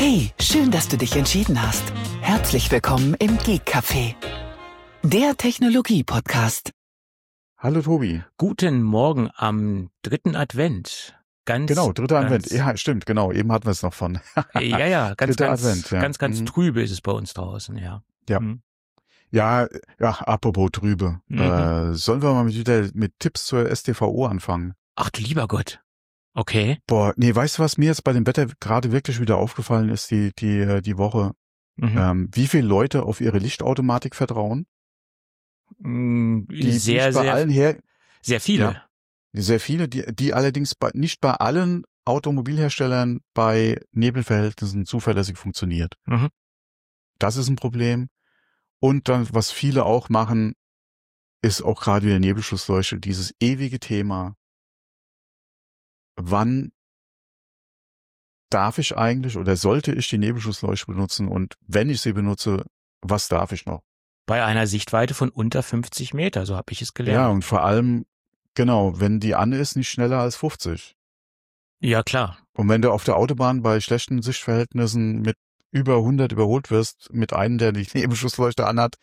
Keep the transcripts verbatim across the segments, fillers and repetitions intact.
Hey, schön, dass du dich entschieden hast. Herzlich willkommen im Geek Café, der Technologie-Podcast. Hallo Tobi. Guten Morgen am dritten Advent. Ganz, genau, dritter ganz, Advent. Ja, stimmt, genau. Eben hatten wir es noch von. ja, ja, ganz, Dritter ganz, Advent, ja. ganz, ganz Mhm. trübe ist es bei uns draußen, ja. Ja. Mhm. Ja, ja, apropos trübe. Mhm. Äh, sollen wir mal mit, wieder mit Tipps zur S T V O anfangen? Ach du lieber Gott. Okay. Boah, nee, weißt du, was mir jetzt bei dem Wetter gerade wirklich wieder aufgefallen ist, die, die, die Woche? Mhm. Ähm, wie viele Leute auf ihre Lichtautomatik vertrauen? Mm, Die sehr, nicht bei sehr, allen her, sehr viele. Ja. sehr viele, die, die allerdings bei, nicht bei allen Automobilherstellern bei Nebelverhältnissen zuverlässig funktioniert. Mhm. Das ist ein Problem. Und dann, was viele auch machen, ist auch gerade wieder Nebelschlussleuchte, dieses ewige Thema. Wann darf ich eigentlich oder sollte ich die Nebelschlussleuchte benutzen? Und wenn ich sie benutze, was darf ich noch? Bei einer Sichtweite von unter fünfzig Meter, so habe ich es Ja, gelernt. und vor allem, genau, wenn die an ist, nicht schneller als fünfzig. Ja, klar. Und wenn du auf der Autobahn bei schlechten Sichtverhältnissen mit über hundert überholt wirst, mit einem, der die Nebelschlussleuchte anhat,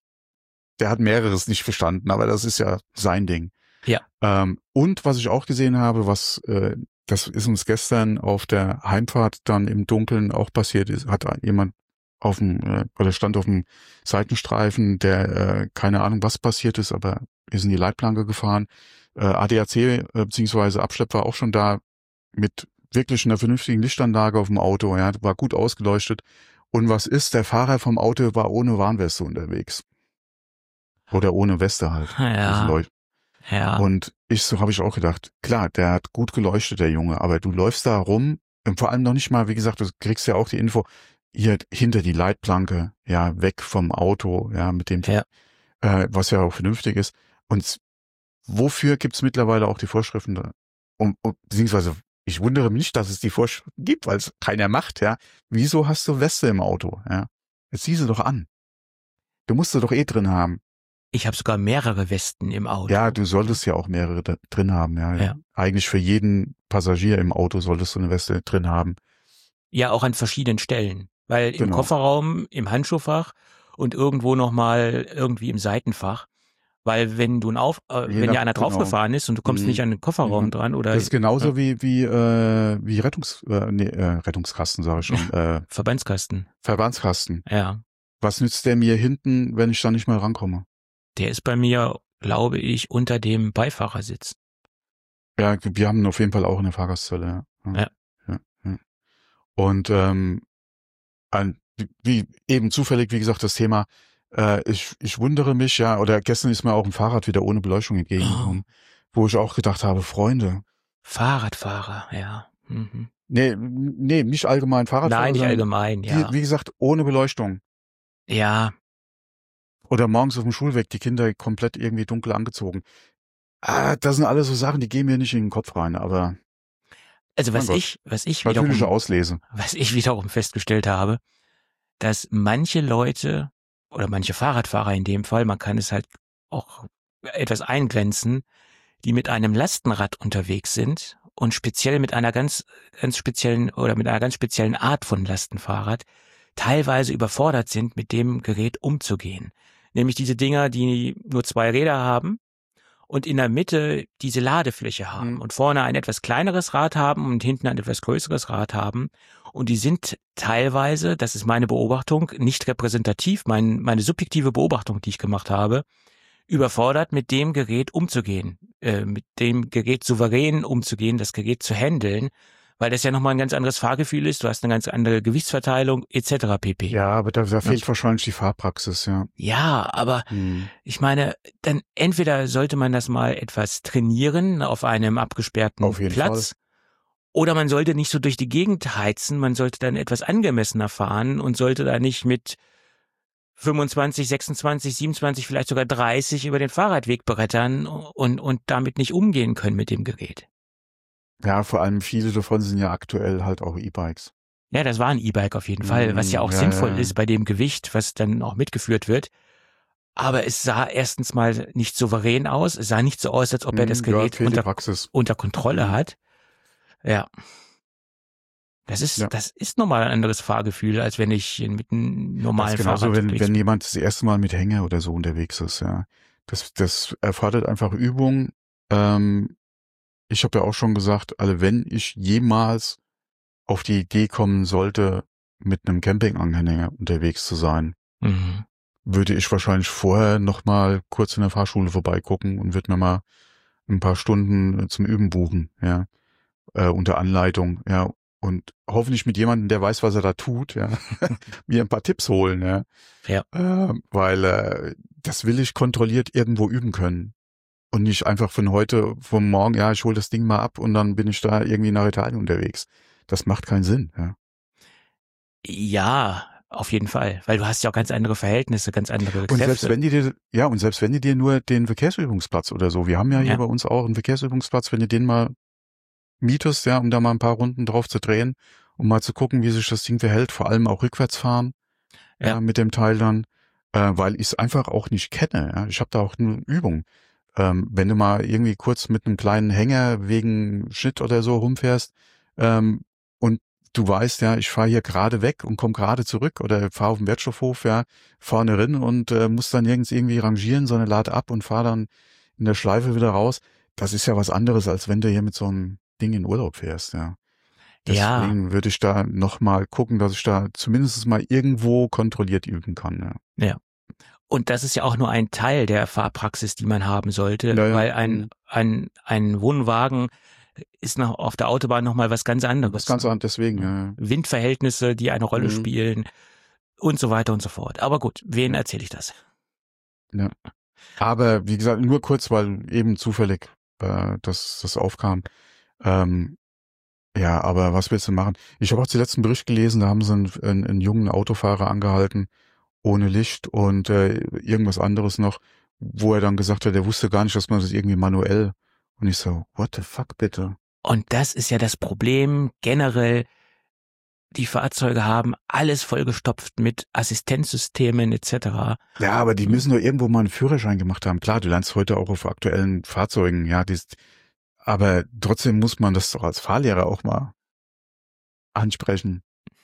der hat mehreres nicht verstanden, aber das ist ja sein Ding. Ja. Ähm, und was ich auch gesehen habe, was äh, das ist uns gestern auf der Heimfahrt dann im Dunkeln auch passiert ist, hat jemand auf dem äh, oder stand auf dem Seitenstreifen, der äh, keine Ahnung was passiert ist, aber ist in die Leitplanke gefahren. Äh, A D A C äh, beziehungsweise Abschlepp war auch schon da mit wirklich einer vernünftigen Lichtanlage auf dem Auto, ja, war gut ausgeleuchtet. Und was ist? Der Fahrer vom Auto war ohne Warnweste unterwegs. Oder ohne Weste halt. Ja. Ja. Und ich so habe ich auch gedacht, klar, der hat gut geleuchtet, der Junge, aber du läufst da rum, und vor allem noch nicht mal, wie gesagt, du kriegst ja auch die Info, hier hinter die Leitplanke, ja, weg vom Auto, ja, mit dem, Ja. äh, was ja auch vernünftig ist. Und wofür gibt's mittlerweile auch die Vorschriften da? Und, und beziehungsweise, ich wundere mich nicht, dass es die Vorschriften gibt, weil es keiner macht, ja. Wieso hast du Weste im Auto, ja? Jetzt zieh sie doch an. Du musst sie doch eh drin haben. Ich habe sogar mehrere Westen im Auto. Ja, du solltest ja auch mehrere da drin haben, ja. Ja. Eigentlich für jeden Passagier im Auto solltest du eine Weste drin haben. Ja, auch an verschiedenen Stellen. Weil im Genau. Kofferraum, im Handschuhfach und irgendwo nochmal irgendwie im Seitenfach. Weil wenn du ein Auf, äh, Je wenn nach- ja einer genau. draufgefahren ist und du kommst Mhm. nicht an den Kofferraum Mhm. dran oder Das ist genauso ja, wie wie äh, wie Rettungs äh, nee, äh, Rettungskasten, sage ich schon, äh, Verbandskasten. Verbandskasten. Ja. Was nützt der mir hinten, wenn ich da nicht mal rankomme? Der ist bei mir, glaube ich, unter dem Beifahrersitz. Ja, wir haben ihn auf jeden Fall auch in der Fahrgastzelle. Ja. Ja. Ja, ja. Und ähm, ein, wie eben zufällig, wie gesagt, das Thema, äh, ich, ich wundere mich, ja, oder gestern ist mir auch ein Fahrrad wieder ohne Beleuchtung entgegengekommen, wo ich auch gedacht habe, Freunde. Fahrradfahrer, ja. Mhm. Nee, nee, nicht allgemein Fahrradfahrer. Nein, nicht sondern allgemein, ja. Wie, wie gesagt, ohne Beleuchtung. Ja, Oder morgens auf dem Schulweg, die Kinder komplett irgendwie dunkel angezogen. Ah, das sind alles so Sachen, die gehen mir nicht in den Kopf rein, aber also was Mein Gott. ich, was ich natürliche wiederum, Auslese. was ich wiederum festgestellt habe, dass manche Leute oder manche Fahrradfahrer in dem Fall, man kann es halt auch etwas eingrenzen, die mit einem Lastenrad unterwegs sind und speziell mit einer ganz, ganz speziellen oder mit einer ganz speziellen Art von Lastenfahrrad teilweise überfordert sind, mit dem Gerät umzugehen. Nämlich diese Dinger, die nur zwei Räder haben und in der Mitte diese Ladefläche haben Mhm. und vorne ein etwas kleineres Rad haben und hinten ein etwas größeres Rad haben. Und die sind teilweise, das ist meine Beobachtung, nicht repräsentativ, mein, meine subjektive Beobachtung, die ich gemacht habe, überfordert, mit dem Gerät umzugehen, äh, mit dem Gerät souverän umzugehen, das Gerät zu handeln, weil das ja nochmal ein ganz anderes Fahrgefühl ist, du hast eine ganz andere Gewichtsverteilung et cetera pp. Ja, aber da, da fehlt wahrscheinlich die Fahrpraxis, ja. Ja, aber Hm. ich meine, dann entweder sollte man das mal etwas trainieren auf einem abgesperrten Auf jeden Platz, oder man sollte nicht so durch die Gegend heizen, man sollte dann etwas angemessener fahren und sollte da nicht mit fünfundzwanzig, sechsundzwanzig, siebenundzwanzig, vielleicht sogar dreißig über den Fahrradweg brettern und, und damit nicht umgehen können mit dem Gerät. Ja, vor allem viele davon sind ja aktuell halt auch E-Bikes. Ja, das war ein E-Bike auf jeden Fall, was ja auch Ja, sinnvoll ja, ja. ist bei dem Gewicht, was dann auch mitgeführt wird. Aber es sah erstens mal nicht souverän aus. Es sah nicht so aus, als ob er das Hm, ja, Gerät fehlt die unter, Praxis. unter Kontrolle Mhm. hat. Ja. Das ist, Ja. das ist nochmal ein anderes Fahrgefühl, als wenn ich mit einem normalen Das ist genauso, Fahrrad wenn, unterwegs wenn bin. jemand das erste Mal mit Hänger oder so unterwegs ist, ja. Das, das erfordert einfach Übung. Ähm, ich habe ja auch schon gesagt, also wenn ich jemals auf die Idee kommen sollte, mit einem Campinganhänger unterwegs zu sein, Mhm. würde ich wahrscheinlich vorher noch mal kurz in der Fahrschule vorbeigucken und würde mir mal ein paar Stunden zum Üben buchen, ja, äh, unter Anleitung, ja, und hoffentlich mit jemandem, der weiß, was er da tut, ja, mir ein paar Tipps holen, ja, Ja. äh, weil äh, das will ich kontrolliert irgendwo üben können und nicht einfach von heute, vom Morgen, ja, ich hole das Ding mal ab und dann bin ich da irgendwie nach Italien unterwegs. Das macht keinen Sinn, ja. Ja, auf jeden Fall, weil du hast ja auch ganz andere Verhältnisse, ganz andere Und selbst Kräfte. wenn die dir, ja, und selbst wenn die dir nur den Verkehrsübungsplatz oder so, wir haben ja hier Ja. bei uns auch einen Verkehrsübungsplatz, wenn du den mal mietest, ja, um da mal ein paar Runden drauf zu drehen, um mal zu gucken, wie sich das Ding verhält, vor allem auch rückwärts fahren, Ja. ja, mit dem Teil dann, äh, weil ich es einfach auch nicht kenne, ja. Ich habe da auch eine Übung. Ähm, wenn du mal irgendwie kurz mit einem kleinen Hänger wegen Schnitt oder so rumfährst, ähm, und du weißt, ja, ich fahre hier gerade weg und komme gerade zurück oder fahre auf den Wertstoffhof, ja, vorne rein und äh, muss dann nirgends irgendwie rangieren, sondern lade ab und fahre dann in der Schleife wieder raus. Das ist ja was anderes, als wenn du hier mit so einem Ding in Urlaub fährst, ja. Ja, Deswegen würde ich da nochmal gucken, dass ich da zumindest mal irgendwo kontrolliert üben kann, ja. ja. Und das ist ja auch nur ein Teil der Fahrpraxis, die man haben sollte, Ja, ja. weil ein, Mhm. ein, ein Wohnwagen ist noch auf der Autobahn nochmal was ganz anderes. Was ganz anderes, deswegen, ja. ja. Windverhältnisse, die eine Rolle Mhm. spielen und so weiter und so fort. Aber gut, wen erzähle ich das? Ja. Aber wie gesagt, nur kurz, weil eben zufällig äh, das, das aufkam. Ähm, ja, aber was willst du machen? Ich habe auch den letzten Bericht gelesen, da haben sie einen, einen, einen jungen Autofahrer angehalten, ohne Licht und äh, irgendwas anderes noch, wo er dann gesagt hat, er wusste gar nicht, dass man das irgendwie manuell. Und ich so, what the fuck, bitte? Und das ist ja das Problem generell. Die Fahrzeuge haben alles vollgestopft mit Assistenzsystemen et cetera. Ja, aber die müssen doch irgendwo mal einen Führerschein gemacht haben. Klar, du lernst heute auch auf aktuellen Fahrzeugen, ja, die ist, aber trotzdem muss man das doch als Fahrlehrer auch mal ansprechen.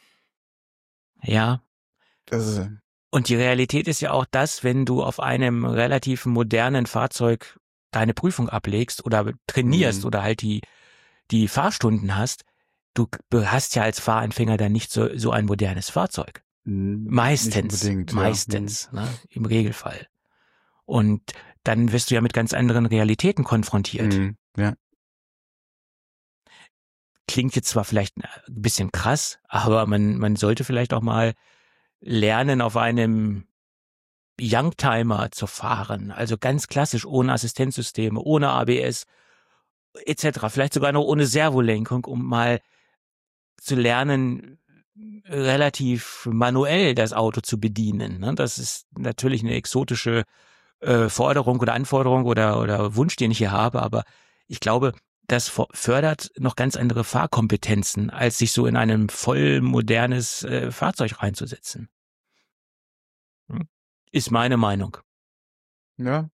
Ja. Das ist, Und die Realität ist ja auch das, wenn du auf einem relativ modernen Fahrzeug deine Prüfung ablegst oder trainierst Mhm. oder halt die, die Fahrstunden hast, du hast ja als Fahranfänger dann nicht so, so ein modernes Fahrzeug. Nicht Meistens, unbedingt, ja. meistens, ne, im Regelfall. Und dann wirst du ja mit ganz anderen Realitäten konfrontiert. Mhm. Ja. Klingt jetzt zwar vielleicht ein bisschen krass, aber man, man sollte vielleicht auch mal lernen, auf einem Youngtimer zu fahren. Also ganz klassisch, ohne Assistenzsysteme, ohne A B S et cetera. Vielleicht sogar noch ohne Servolenkung, um mal zu lernen, relativ manuell das Auto zu bedienen. Ne? Das ist natürlich eine exotische äh, Forderung oder Anforderung oder, oder Wunsch, den ich hier habe, aber ich glaube, das fördert noch ganz andere Fahrkompetenzen, als sich so in einem voll modernes äh, Fahrzeug reinzusetzen. Hm? Ist meine Meinung. Ja.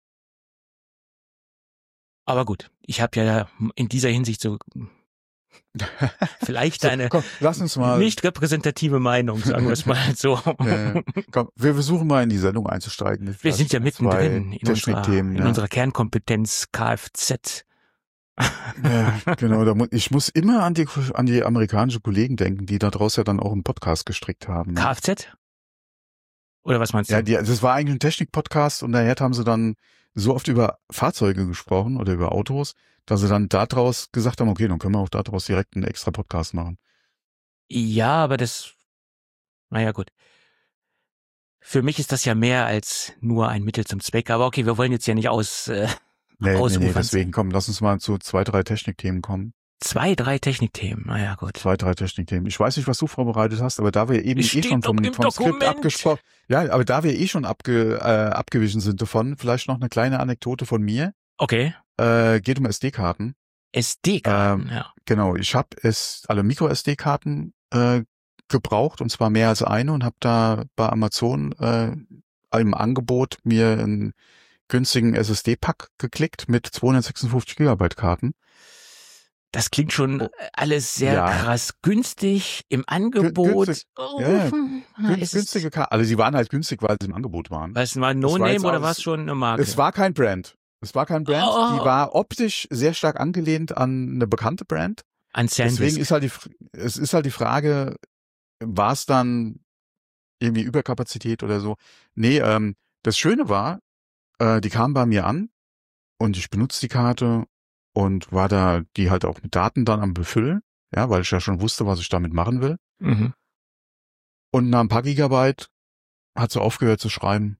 Aber gut, ich habe ja in dieser Hinsicht so vielleicht So, eine komm, lass uns mal. nicht repräsentative Meinung, sagen wir es mal so. Äh, komm, wir versuchen mal in die Sendung einzusteigen. Wir Das sind ja mittendrin in unserer, Technikthemen, in ja. unserer Kernkompetenz Kfz. Ja, genau. Da mu ich muss immer an die an die amerikanischen Kollegen denken, die da draus ja dann auch einen Podcast gestrickt haben. Ne? Kfz? Oder was meinst du? Ja, die, das war eigentlich ein Technik-Podcast und daher haben sie dann so oft über Fahrzeuge gesprochen oder über Autos, dass sie dann daraus gesagt haben, okay, dann können wir auch daraus direkt einen extra Podcast machen. Ja, aber das, naja gut. Für mich ist das ja mehr als nur ein Mittel zum Zweck. Aber okay, wir wollen jetzt ja nicht aus äh, Nee, nee, nee, ausufern. deswegen komm, lass uns mal zu zwei, drei Technikthemen kommen. Zwei, drei Technikthemen, naja gut. Zwei, drei Technikthemen. Ich weiß nicht, was du vorbereitet hast, aber da wir eben Es eh steht schon vom, doch im vom Skript Dokument. abgesprochen, ja, aber da wir eh schon abge, äh, abgewichen sind davon, vielleicht noch eine kleine Anekdote von mir. Okay. Äh, geht um S D-Karten. S D-Karten, Ähm, ja. Genau, ich habe es alle Micro-S D-Karten äh, gebraucht und zwar mehr als eine und habe da bei Amazon äh, im Angebot mir einen günstigen S S D-Pack geklickt mit zweihundertsechsundfünfzig Gigabyte Karten. Das klingt schon Oh. alles sehr Ja. krass günstig im Angebot. günstig. Oh, Ja, ja. hm, Gün- ist es- günstige Karten. Also sie waren halt günstig, weil sie im Angebot waren. Was war Das war No-Name jetzt oder aus- war es schon eine Marke? Es war kein Brand. Es war kein Brand. Oh. Die war optisch sehr stark angelehnt an eine bekannte Brand. An Deswegen Sandisk. ist halt die, F- es ist halt die Frage, war es dann irgendwie Überkapazität oder so? Nee, ähm, das Schöne war, äh, die kamen bei mir an und ich benutze die Karte und war da die halt auch mit Daten dann am Befüllen, ja, weil ich ja schon wusste, was ich damit machen will. Mhm. Und nach ein paar Gigabyte hat sie aufgehört zu schreiben.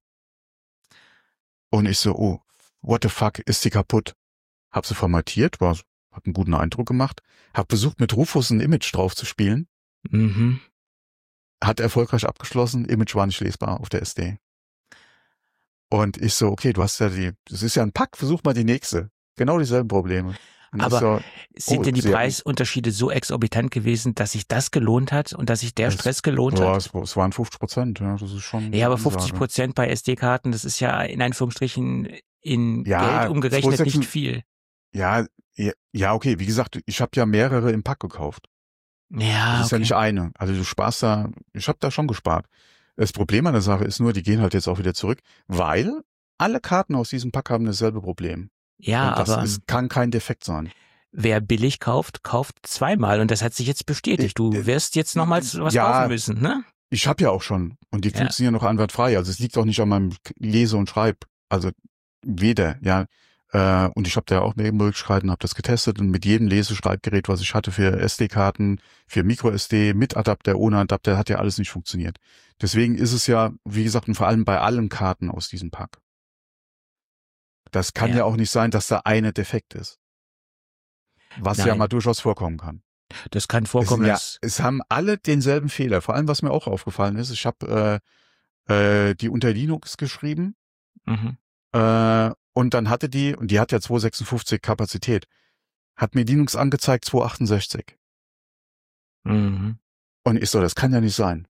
Und ich so, oh, what the fuck, ist die kaputt? Hab sie formatiert, war, hat einen guten Eindruck gemacht. Hab versucht, mit Rufus ein Image drauf zu spielen. Mhm. Hat erfolgreich abgeschlossen, Image war nicht lesbar auf der S D. Und ich so, okay, du hast ja die, das ist ja ein Pack, versuch mal die nächste. Genau dieselben Probleme. Und Aber ich so, Sind oh, denn die sehr- Preisunterschiede so exorbitant gewesen, dass sich das gelohnt hat und dass sich der Es- Stress gelohnt ja, hat? es, es waren fünfzig Prozent, ja, das ist schon. Ja, aber eine fünfzig Ansage. Prozent bei S D-Karten, das ist ja in Anführungsstrichen in Ja, Geld umgerechnet zweihundertsechzig nicht viel. Ja, ja, ja, okay, wie gesagt, ich habe ja mehrere im Pack gekauft. Ja, Das ist ja okay. nicht eine. Also du sparst da, ich habe da schon gespart. Das Problem an der Sache ist nur, die gehen halt jetzt auch wieder zurück, weil alle Karten aus diesem Pack haben dasselbe Problem. ja, Und das aber ist, kann kein Defekt sein. wer billig kauft, kauft zweimal und das hat sich jetzt bestätigt. Du Ich- wirst jetzt nochmals was ja. kaufen müssen, ne? Ich habe ja auch schon und die Ja. funktionieren noch einwandfrei. Also es liegt auch nicht an meinem Lese- und Schreib. Also weder, ja. Äh, und ich habe da auch mehrere Möglichkeiten, habe das getestet und mit jedem Leseschreibgerät, was ich hatte für S D-Karten, für Micro-S D, mit Adapter, ohne Adapter, hat ja alles nicht funktioniert. Deswegen ist es ja, wie gesagt, und vor allem bei allen Karten aus diesem Pack. Das kann Ja. ja, auch nicht sein, dass da eine defekt ist. Was ja Nein. mal durchaus vorkommen kann. Das kann Es, vorkommen, ja, dass es haben alle denselben Fehler. Vor allem, was mir auch aufgefallen ist, ich habe äh, äh, die unter Linux geschrieben mhm. äh, und dann hatte die, und die hat ja zweihundertsechsundfünfzig Kapazität, hat mir Linux angezeigt zweihundertachtundsechzig. Mhm. Und ich so, das kann ja nicht sein.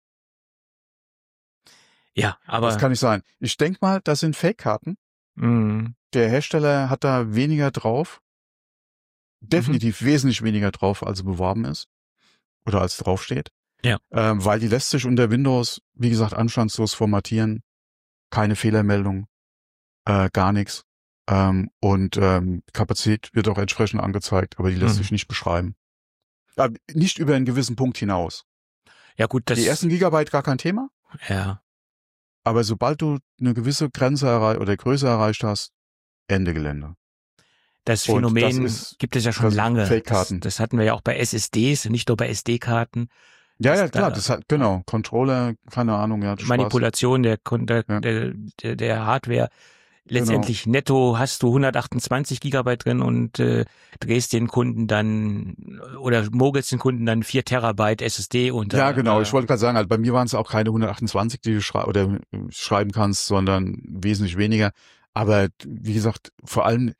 Ja, aber Das kann nicht sein. Ich denk mal, das sind Fake-Karten. mhm. Der Hersteller hat da weniger drauf. Definitiv wesentlich weniger drauf, als beworben ist. Oder als draufsteht. Ja. Ähm, weil die lässt sich unter Windows, wie gesagt, anstandslos formatieren. Keine Fehlermeldung. Äh, gar nichts. Ähm, und ähm, Kapazität wird auch entsprechend angezeigt, aber die lässt Mhm. sich nicht beschreiben. Aber nicht über einen gewissen Punkt hinaus. ja gut, das Die ersten Gigabyte gar kein Thema. ja. Aber sobald du eine gewisse Grenze erreicht oder Größe erreicht hast, Ende Gelände. Das Und Phänomen das ist- gibt es ja schon das sind lange. Das, Fake-Karten. das hatten wir ja auch bei S S Ds, nicht nur bei S D-Karten. Ja, Das ja, klar, da- das hat, genau, Controller, keine Ahnung, ja, Spaß. Manipulation der, Kun- der, Ja. der, der, der Hardware. Letztendlich netto hast du hundertachtundzwanzig Gigabyte drin und äh, drehst den Kunden dann oder mogelst den Kunden dann vier Terabyte S S D unter. Ja, genau, Äh, ich wollte gerade sagen, halt, bei mir waren es auch keine hundertachtundzwanzig, die du schrei oder äh, schreiben kannst, sondern wesentlich weniger. Aber wie gesagt, vor allem,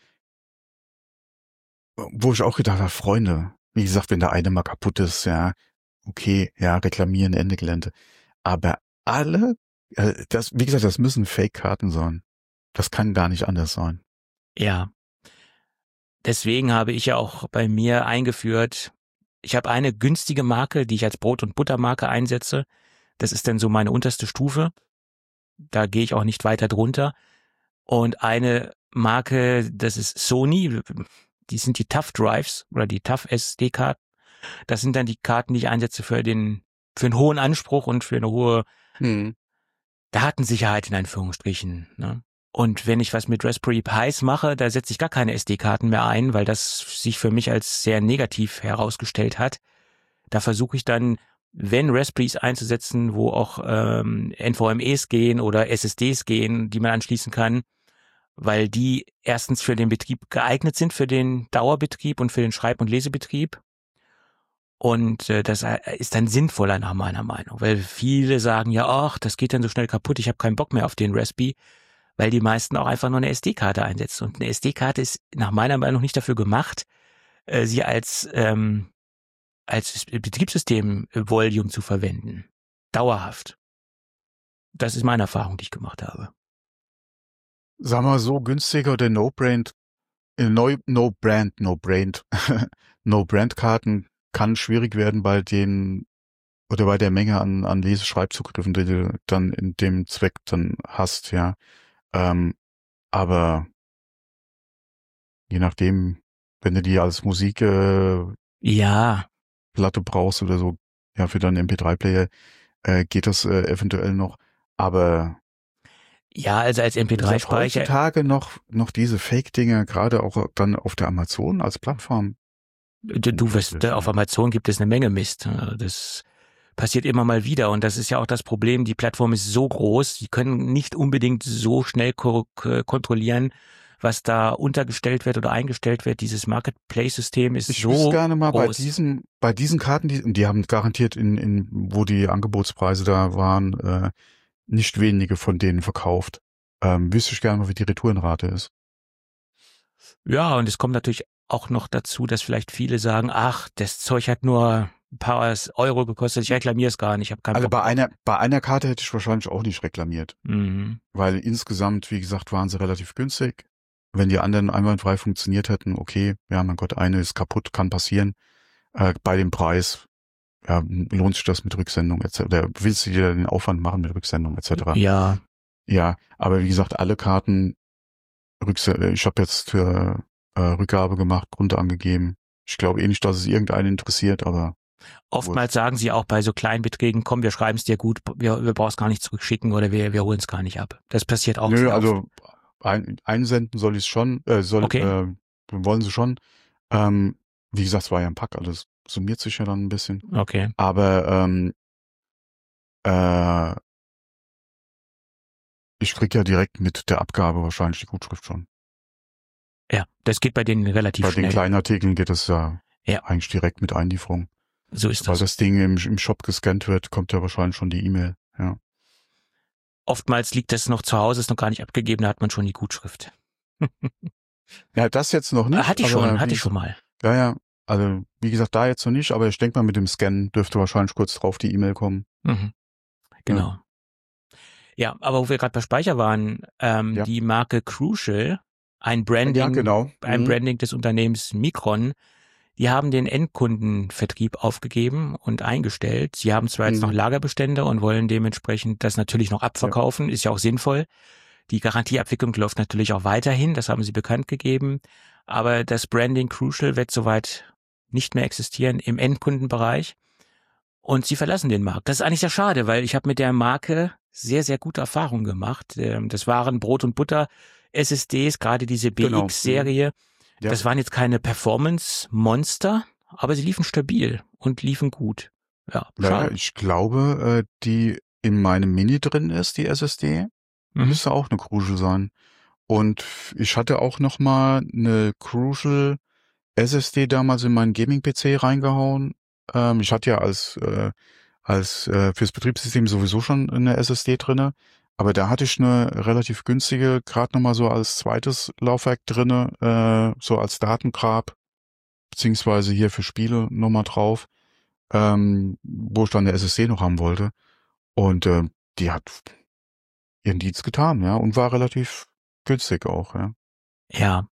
wo ich auch gedacht habe, Freunde, wie gesagt, wenn der eine mal kaputt ist, ja, okay, ja, reklamieren, Ende Gelände. Aber alle, äh, das, wie gesagt, das müssen Fake-Karten sein. Das kann gar nicht anders sein. Ja. Deswegen habe ich ja auch bei mir eingeführt, ich habe eine günstige Marke, die ich als Brot- und Buttermarke einsetze. Das ist dann so meine unterste Stufe. Da gehe ich auch nicht weiter drunter. Und eine Marke, das ist Sony, die sind die Tough Drives oder die Tough S D-Karten. Das sind dann die Karten, die ich einsetze für den, für einen hohen Anspruch und für eine hohe Hm. Datensicherheit in Anführungsstrichen. Ne? Und wenn ich was mit Raspberry Pis mache, da setze ich gar keine S D-Karten mehr ein, weil das sich für mich als sehr negativ herausgestellt hat. Da versuche ich dann, wenn Raspberries einzusetzen, wo auch ähm, N V M Es gehen oder S S Ds gehen, die man anschließen kann, weil die erstens für den Betrieb geeignet sind, für den Dauerbetrieb und für den Schreib- und Lesebetrieb. Und äh, das ist dann sinnvoller nach meiner Meinung, weil viele sagen ja, ach, das geht dann so schnell kaputt, ich habe keinen Bock mehr auf den Raspberry, weil die meisten auch einfach nur eine S D-Karte einsetzen. Und eine S D-Karte ist nach meiner Meinung nicht dafür gemacht, äh, sie als ähm, als Betriebssystem-Volume zu verwenden. Dauerhaft. Das ist meine Erfahrung, die ich gemacht habe. Sag mal so, günstiger oder No-Brain No, no Brand, no Brand, no Brand Karten kann schwierig werden bei den oder bei der Menge an, an Leseschreibzugriffen, die du dann in dem Zweck dann hast, ja. Ähm, aber je nachdem, wenn du die als Musik äh, Ja, Platte brauchst oder so, ja, für deinen M P drei Player äh, geht das äh, eventuell noch. Aber ja, also als M P wie gesagt, drei Speicher. heutzutage noch noch diese Fake-Dinger, gerade auch dann auf der Amazon als Plattform. Du, du wirst, Ja. auf Amazon gibt es eine Menge Mist. Das passiert immer mal wieder und das ist ja auch das Problem. Die Plattform ist so groß, die können nicht unbedingt so schnell ko- ko- kontrollieren, was da untergestellt wird oder eingestellt wird. Dieses Marketplace-System ist Ich so wüsste gerne mal groß. bei diesen, bei diesen Karten, die, die haben garantiert in, in, wo die Angebotspreise da waren, äh, nicht wenige von denen verkauft. Ähm, wüsste ich gerne mal, wie die Retourenrate ist. Ja, und es kommt natürlich auch noch dazu, dass vielleicht viele sagen, ach, das Zeug hat nur ein paar Euro gekostet, ich reklamiere es gar nicht, ich habe keinen Also Bock. bei einer, bei einer Karte hätte ich wahrscheinlich auch nicht reklamiert. Mhm. Weil insgesamt, wie gesagt, waren sie relativ günstig. Wenn die anderen einwandfrei funktioniert hätten, okay, ja, mein Gott, eine ist kaputt, kann passieren. Äh, bei dem Preis, ja, lohnt sich das mit Rücksendung et cetera. Oder willst du dir den Aufwand machen mit Rücksendung et cetera? Ja, Ja, aber wie gesagt, alle Karten, Rückse- ich habe jetzt für äh, Rückgabe gemacht, Grund angegeben. Ich glaube eh nicht, dass es irgendeinen interessiert, aber oftmals sagen sie auch bei so kleinen Beträgen, komm, wir schreiben es dir gut, wir, wir brauchen es gar nicht zurückschicken oder wir, wir holen es gar nicht ab. Das passiert auch nö, sehr also oft. ein, einsenden soll ich es schon, äh, soll, Okay. äh, wollen sie schon. Ähm, wie gesagt, es war ja ein Pack, alles summiert sich ja dann ein bisschen. Okay. Aber ähm, äh, ich krieg ja direkt mit der Abgabe wahrscheinlich die Gutschrift schon. Ja, das geht bei denen relativ Bei schnell. den kleinen Artikeln geht es ja, Ja. eigentlich direkt mit Einlieferung. So ist Weil das. das Ding im, im Shop gescannt wird, kommt ja wahrscheinlich schon die E-Mail. Ja. Oftmals liegt das noch zu Hause, ist noch gar nicht abgegeben, da hat man schon die Gutschrift. Ja, das jetzt noch nicht. Hatte ich aber schon, hatte wie- ich schon mal. Ja, ja. Also, wie gesagt, da jetzt noch nicht, aber ich denke mal, mit dem Scan dürfte wahrscheinlich kurz drauf die E-Mail kommen. Mhm. Genau. Ja, aber wo wir gerade bei Speicher waren, ähm, Ja. die Marke Crucial, ein Branding, Ja, genau. ein Mhm. Branding des Unternehmens Micron, die haben den Endkundenvertrieb aufgegeben und eingestellt. Sie haben zwar jetzt Mhm. noch Lagerbestände und wollen dementsprechend das natürlich noch abverkaufen, ist ja auch sinnvoll. Die Garantieabwicklung läuft natürlich auch weiterhin, das haben sie bekannt gegeben. Aber das Branding Crucial wird soweit nicht mehr existieren im Endkundenbereich. Und sie verlassen den Markt. Das ist eigentlich sehr schade, weil ich habe mit der Marke sehr, sehr gute Erfahrungen gemacht. Ähm, Das waren Brot- und Butter-S S Ds, gerade diese Genau. B X-Serie. Ja. Das waren jetzt keine Performance-Monster, aber sie liefen stabil und liefen gut. Ja, Naja, schade. ich glaube, äh, die in meinem Mini drin ist, die S S D, Mhm. müsste auch eine Crucial sein. Und ich hatte auch noch mal eine Crucial S S D damals in meinen Gaming-P C reingehauen. Ähm, ich hatte ja als äh, als äh, fürs Betriebssystem sowieso schon eine S S D drinne, aber da hatte ich eine relativ günstige, gerade noch mal so als zweites Laufwerk drinne, äh, so als Datengrab, beziehungsweise hier für Spiele noch mal drauf, ähm, wo ich dann eine S S D noch haben wollte. Und äh, die hat ihren Dienst getan, ja, und war relativ günstig auch, ja. Ja.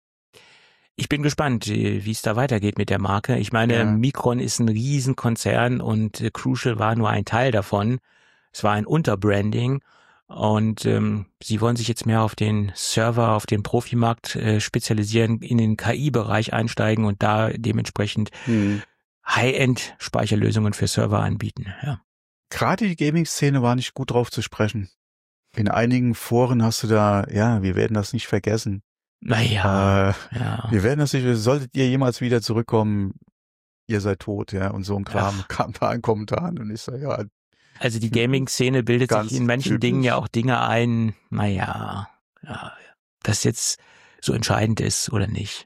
Ich bin gespannt, äh, wie es da weitergeht mit der Marke. Ich meine, Ja. Micron ist ein Riesenkonzern und äh, Crucial war nur ein Teil davon. Es war ein Unterbranding und ähm, sie wollen sich jetzt mehr auf den Server, auf den Profimarkt äh, spezialisieren, in den K I-Bereich einsteigen und da dementsprechend Hm. High-End-Speicherlösungen für Server anbieten. Ja. Gerade die Gaming-Szene war nicht gut drauf zu sprechen. In einigen Foren hast du da, ja, wir werden das nicht vergessen. Naja, Äh, ja. wir werden das nicht, solltet ihr jemals wieder zurückkommen, ihr seid tot, ja, und so ein Kram Ach. kam da in Kommentaren und ich so, ja, Also die Gaming-Szene bildet Ganz sich in manchen typisch. Dingen ja auch Dinge ein, naja, ja, das jetzt so entscheidend ist oder nicht.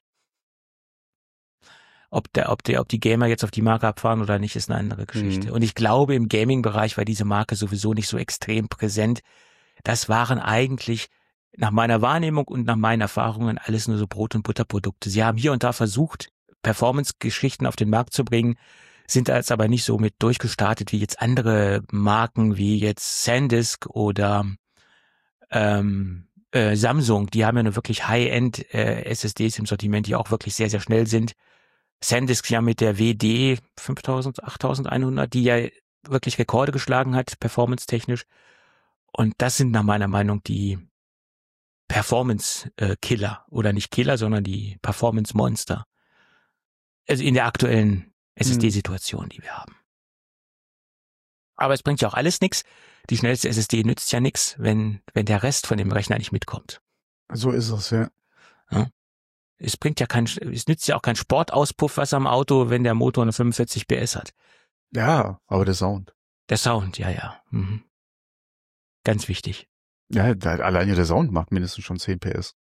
Ob der, ob der, ob die Gamer jetzt auf die Marke abfahren oder nicht, ist eine andere Geschichte. Mhm. Und ich glaube, im Gaming-Bereich war diese Marke sowieso nicht so extrem präsent. Das waren eigentlich nach meiner Wahrnehmung und nach meinen Erfahrungen alles nur so Brot- und Butterprodukte. Sie haben hier und da versucht, Performance-Geschichten auf den Markt zu bringen, sind als aber nicht so mit durchgestartet wie jetzt andere Marken, wie jetzt SanDisk oder ähm, äh, Samsung, die haben ja nur wirklich High-End äh, S S Ds im Sortiment, die auch wirklich sehr, sehr schnell sind. SanDisk ja mit der W D fünftausend, achttausendeinhundert, die ja wirklich Rekorde geschlagen hat, performance-technisch. Und das sind nach meiner Meinung die Performance-Killer. Oder nicht Killer, sondern die Performance-Monster. Also in der aktuellen S S D-Situation, die wir haben. Aber es bringt ja auch alles nichts. Die schnellste S S D nützt ja nichts, wenn, wenn der Rest von dem Rechner nicht mitkommt. So ist es, ja. Ja. Es bringt ja kein, es nützt ja auch kein Sportauspuff, am Auto, wenn der Motor eine fünfundvierzig P S hat. Ja, aber der Sound. Der Sound, ja, ja. Mhm. Ganz wichtig. Ja, der, alleine der Sound macht mindestens schon zehn P S.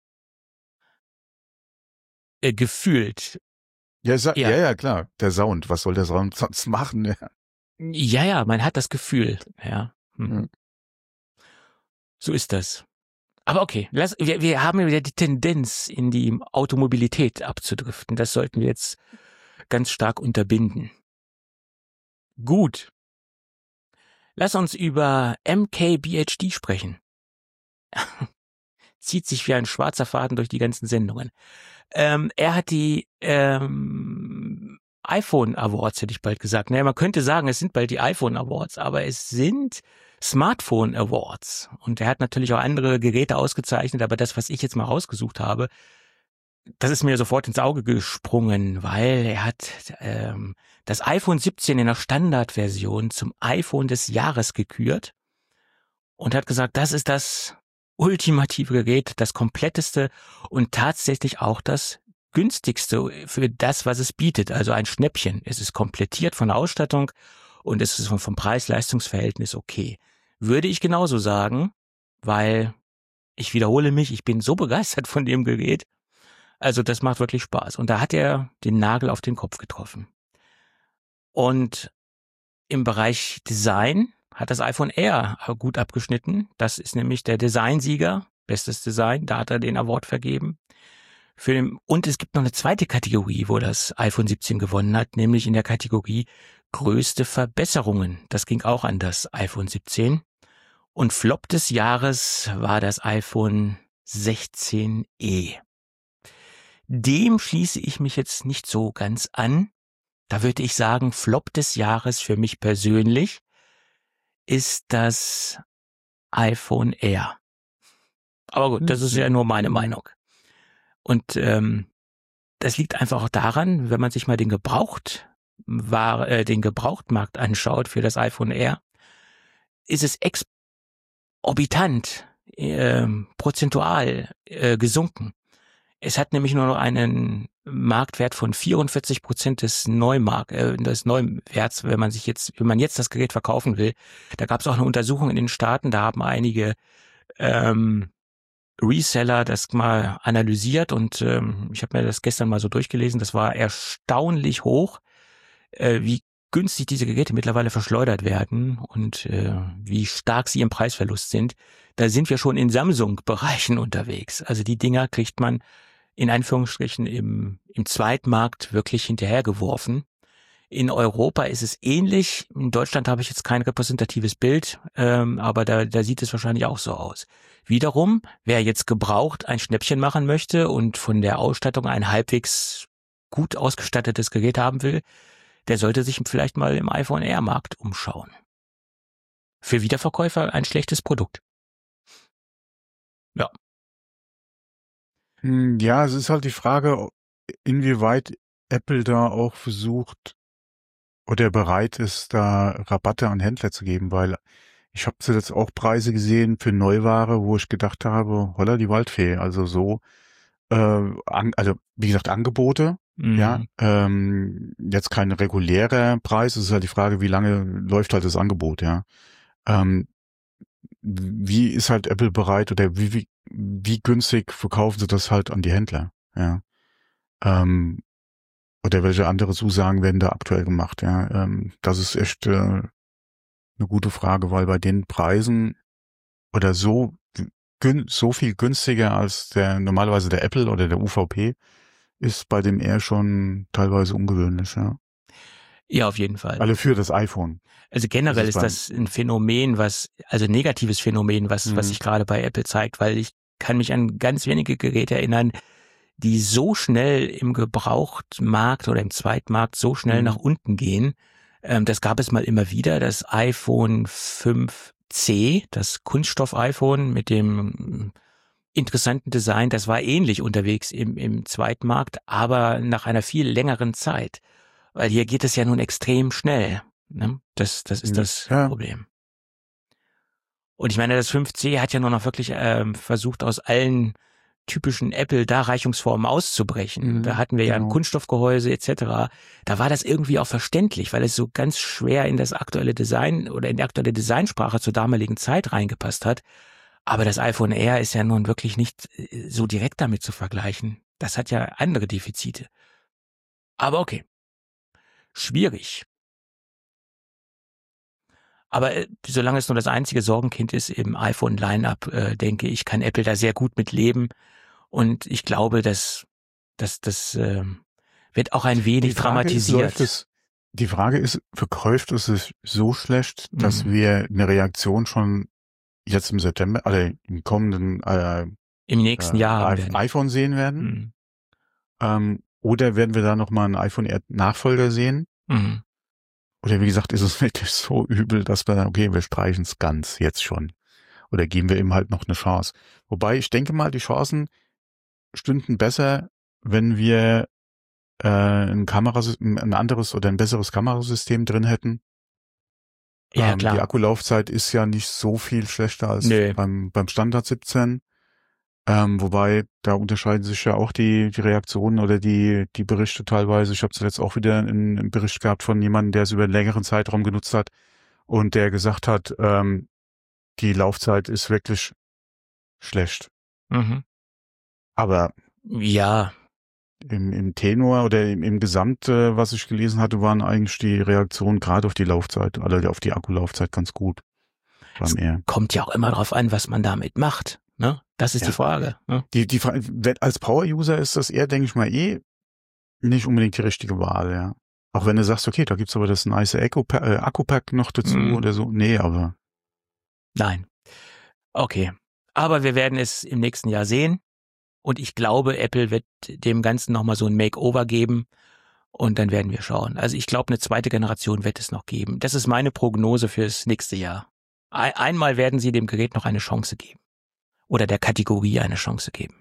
Äh, gefühlt. Ja, sa- Ja. ja, ja, klar. Der Sound, was soll der Sound sonst machen? Ja. Ja, ja, man hat das Gefühl, ja. Mhm. Mhm. So ist das. Aber okay, lass, wir, wir haben ja wieder die Tendenz, in die Automobilität abzudriften. Das sollten wir jetzt ganz stark unterbinden. Gut. Lass uns über M K B H D sprechen. Zieht sich wie ein schwarzer Faden durch die ganzen Sendungen. Ähm, er hat die ähm, iPhone Awards, hätte ich bald gesagt. Naja, man könnte sagen, es sind bald die iPhone Awards, aber es sind Smartphone Awards. Und er hat natürlich auch andere Geräte ausgezeichnet, aber das, was ich jetzt mal rausgesucht habe, das ist mir sofort ins Auge gesprungen, weil er hat ähm, das iPhone siebzehn in der Standardversion zum iPhone des Jahres gekürt und hat gesagt, das ist das ultimative Gerät, das kompletteste und tatsächlich auch das günstigste für das, was es bietet. Also ein Schnäppchen. Es ist komplettiert von der Ausstattung und es ist vom Preis-Leistungs-Verhältnis okay. Würde ich genauso sagen, weil ich wiederhole mich, ich bin so begeistert von dem Gerät. Also das macht wirklich Spaß. Und da hat er den Nagel auf den Kopf getroffen. Und im Bereich Design hat das iPhone Air gut abgeschnitten. Das ist nämlich der Designsieger, bestes Design. Da hat er den Award vergeben. Für den, und es gibt noch eine zweite Kategorie, wo das iPhone siebzehn gewonnen hat, nämlich in der Kategorie größte Verbesserungen. Das ging auch an das iPhone siebzehn. Und Flop des Jahres war das iPhone sechzehn e. Dem schließe ich mich jetzt nicht so ganz an. Da würde ich sagen, Flop des Jahres für mich persönlich ist das iPhone Air. Aber gut, das ist ja nur meine Meinung. Und ähm, das liegt einfach auch daran, wenn man sich mal den Gebraucht war, äh, den Gebrauchtmarkt anschaut für das iPhone Air, ist es exorbitant äh, prozentual äh, gesunken. Es hat nämlich nur noch einen Marktwert von vierundvierzig Prozent des Neumarkt, äh, des Neuwerts, wenn man sich jetzt, wenn man jetzt das Gerät verkaufen will. Da gab es auch eine Untersuchung in den Staaten, da haben einige ähm, Reseller das mal analysiert und ähm, ich habe mir das gestern mal so durchgelesen. Das war erstaunlich hoch, äh, wie günstig diese Geräte mittlerweile verschleudert werden und äh, wie stark sie im Preisverlust sind. Da sind wir schon in Samsung-Bereichen unterwegs. Also die Dinger kriegt man in Anführungsstrichen im, im Zweitmarkt wirklich hinterhergeworfen. In Europa ist es ähnlich. In Deutschland habe ich jetzt kein repräsentatives Bild, ähm, aber da, da sieht es wahrscheinlich auch so aus. Wiederum, wer jetzt gebraucht ein Schnäppchen machen möchte und von der Ausstattung ein halbwegs gut ausgestattetes Gerät haben will, der sollte sich vielleicht mal im iPhone Air Markt umschauen. Für Wiederverkäufer ein schlechtes Produkt. Ja. Ja, es ist halt die Frage, inwieweit Apple da auch versucht oder bereit ist, da Rabatte an Händler zu geben, weil ich habe zuletzt auch Preise gesehen für Neuware, wo ich gedacht habe, holla die Waldfee, also so, äh, an, also wie gesagt Angebote, mhm. ja, ähm, jetzt kein regulärer Preis, es ist halt die Frage, wie lange läuft halt das Angebot, ja. Ähm, wie ist halt Apple bereit oder wie, wie, wie günstig verkaufen sie das halt an die Händler, ja. Ähm, oder welche andere Zusagen werden da aktuell gemacht, ja. Ähm, das ist echt äh, eine gute Frage, weil bei den Preisen oder so gün, so viel günstiger als der normalerweise der Apple oder der U V P ist bei dem Air schon teilweise ungewöhnlich, ja. Ja, auf jeden Fall. Alle für das iPhone. Also generell das ist, ist das ein Phänomen, was, also ein negatives Phänomen, was, mhm. was sich gerade bei Apple zeigt, weil ich kann mich an ganz wenige Geräte erinnern, die so schnell im Gebrauchtmarkt oder im Zweitmarkt so schnell mhm. nach unten gehen. Ähm, das gab es mal immer wieder, das iPhone fünf C, das Kunststoff-iPhone mit dem interessanten Design, das war ähnlich unterwegs im, im Zweitmarkt, aber nach einer viel längeren Zeit. Weil hier geht es ja nun extrem schnell. Ne? Das, das ist das ja. Problem. Und ich meine, das fünf C hat ja nur noch wirklich ähm, versucht, aus allen typischen Apple-Darreichungsformen auszubrechen. Mhm, da hatten wir ja genau. ein Kunststoffgehäuse et cetera. Da war das irgendwie auch verständlich, weil es so ganz schwer in das aktuelle Design oder in die aktuelle Designsprache zur damaligen Zeit reingepasst hat. Aber das iPhone Air ist ja nun wirklich nicht so direkt damit zu vergleichen. Das hat ja andere Defizite. Aber okay. Schwierig. Aber äh, solange es nur das einzige Sorgenkind ist im iPhone-Line-Up, äh, denke ich, kann Apple da sehr gut mit leben. Und ich glaube, dass dass das äh, wird auch ein wenig die dramatisiert. Ist, es, die Frage ist, verkauft es sich so schlecht, dass mhm. wir eine Reaktion schon jetzt im September, also im kommenden äh, im nächsten äh, Jahr haben iPhone sehen werden? Mhm. Ähm, oder werden wir da nochmal einen iPhone Air Nachfolger sehen? Mhm. Oder wie gesagt, ist es wirklich so übel, dass wir sagen, okay, wir streichen es ganz jetzt schon. Oder geben wir ihm halt noch eine Chance. Wobei, ich denke mal, die Chancen stünden besser, wenn wir äh, ein Kameras ein anderes oder ein besseres Kamerasystem drin hätten. Ja, ähm, klar. Die Akkulaufzeit ist ja nicht so viel schlechter als Nö. beim beim Standard siebzehn. Ähm, wobei, da unterscheiden sich ja auch die die Reaktionen oder die die Berichte teilweise. Ich habe zuletzt auch wieder einen, einen Bericht gehabt von jemandem, der es über einen längeren Zeitraum genutzt hat und der gesagt hat, ähm, die Laufzeit ist wirklich schlecht. Mhm. Aber ja, im, im Tenor oder im, im Gesamt, äh, was ich gelesen hatte, waren eigentlich die Reaktionen gerade auf die Laufzeit, also auf die Akkulaufzeit ganz gut. Es kommt ja auch immer drauf an, was man damit macht. Ne? Das ist ja die Frage. Ne? Die, die Frage, als Power-User ist das eher, denke ich mal, eh nicht unbedingt die richtige Wahl, ja. Auch wenn du sagst, okay, da gibt's aber das nice Akku-Pack, äh, Akku-Pack noch dazu mhm. oder so. Nee, aber. Nein. Okay. Aber wir werden es im nächsten Jahr sehen. Und ich glaube, Apple wird dem Ganzen nochmal so ein Makeover geben. Und dann werden wir schauen. Also ich glaube, eine zweite Generation wird es noch geben. Das ist meine Prognose fürs nächste Jahr. Einmal werden sie dem Gerät noch eine Chance geben. Oder der Kategorie eine Chance geben.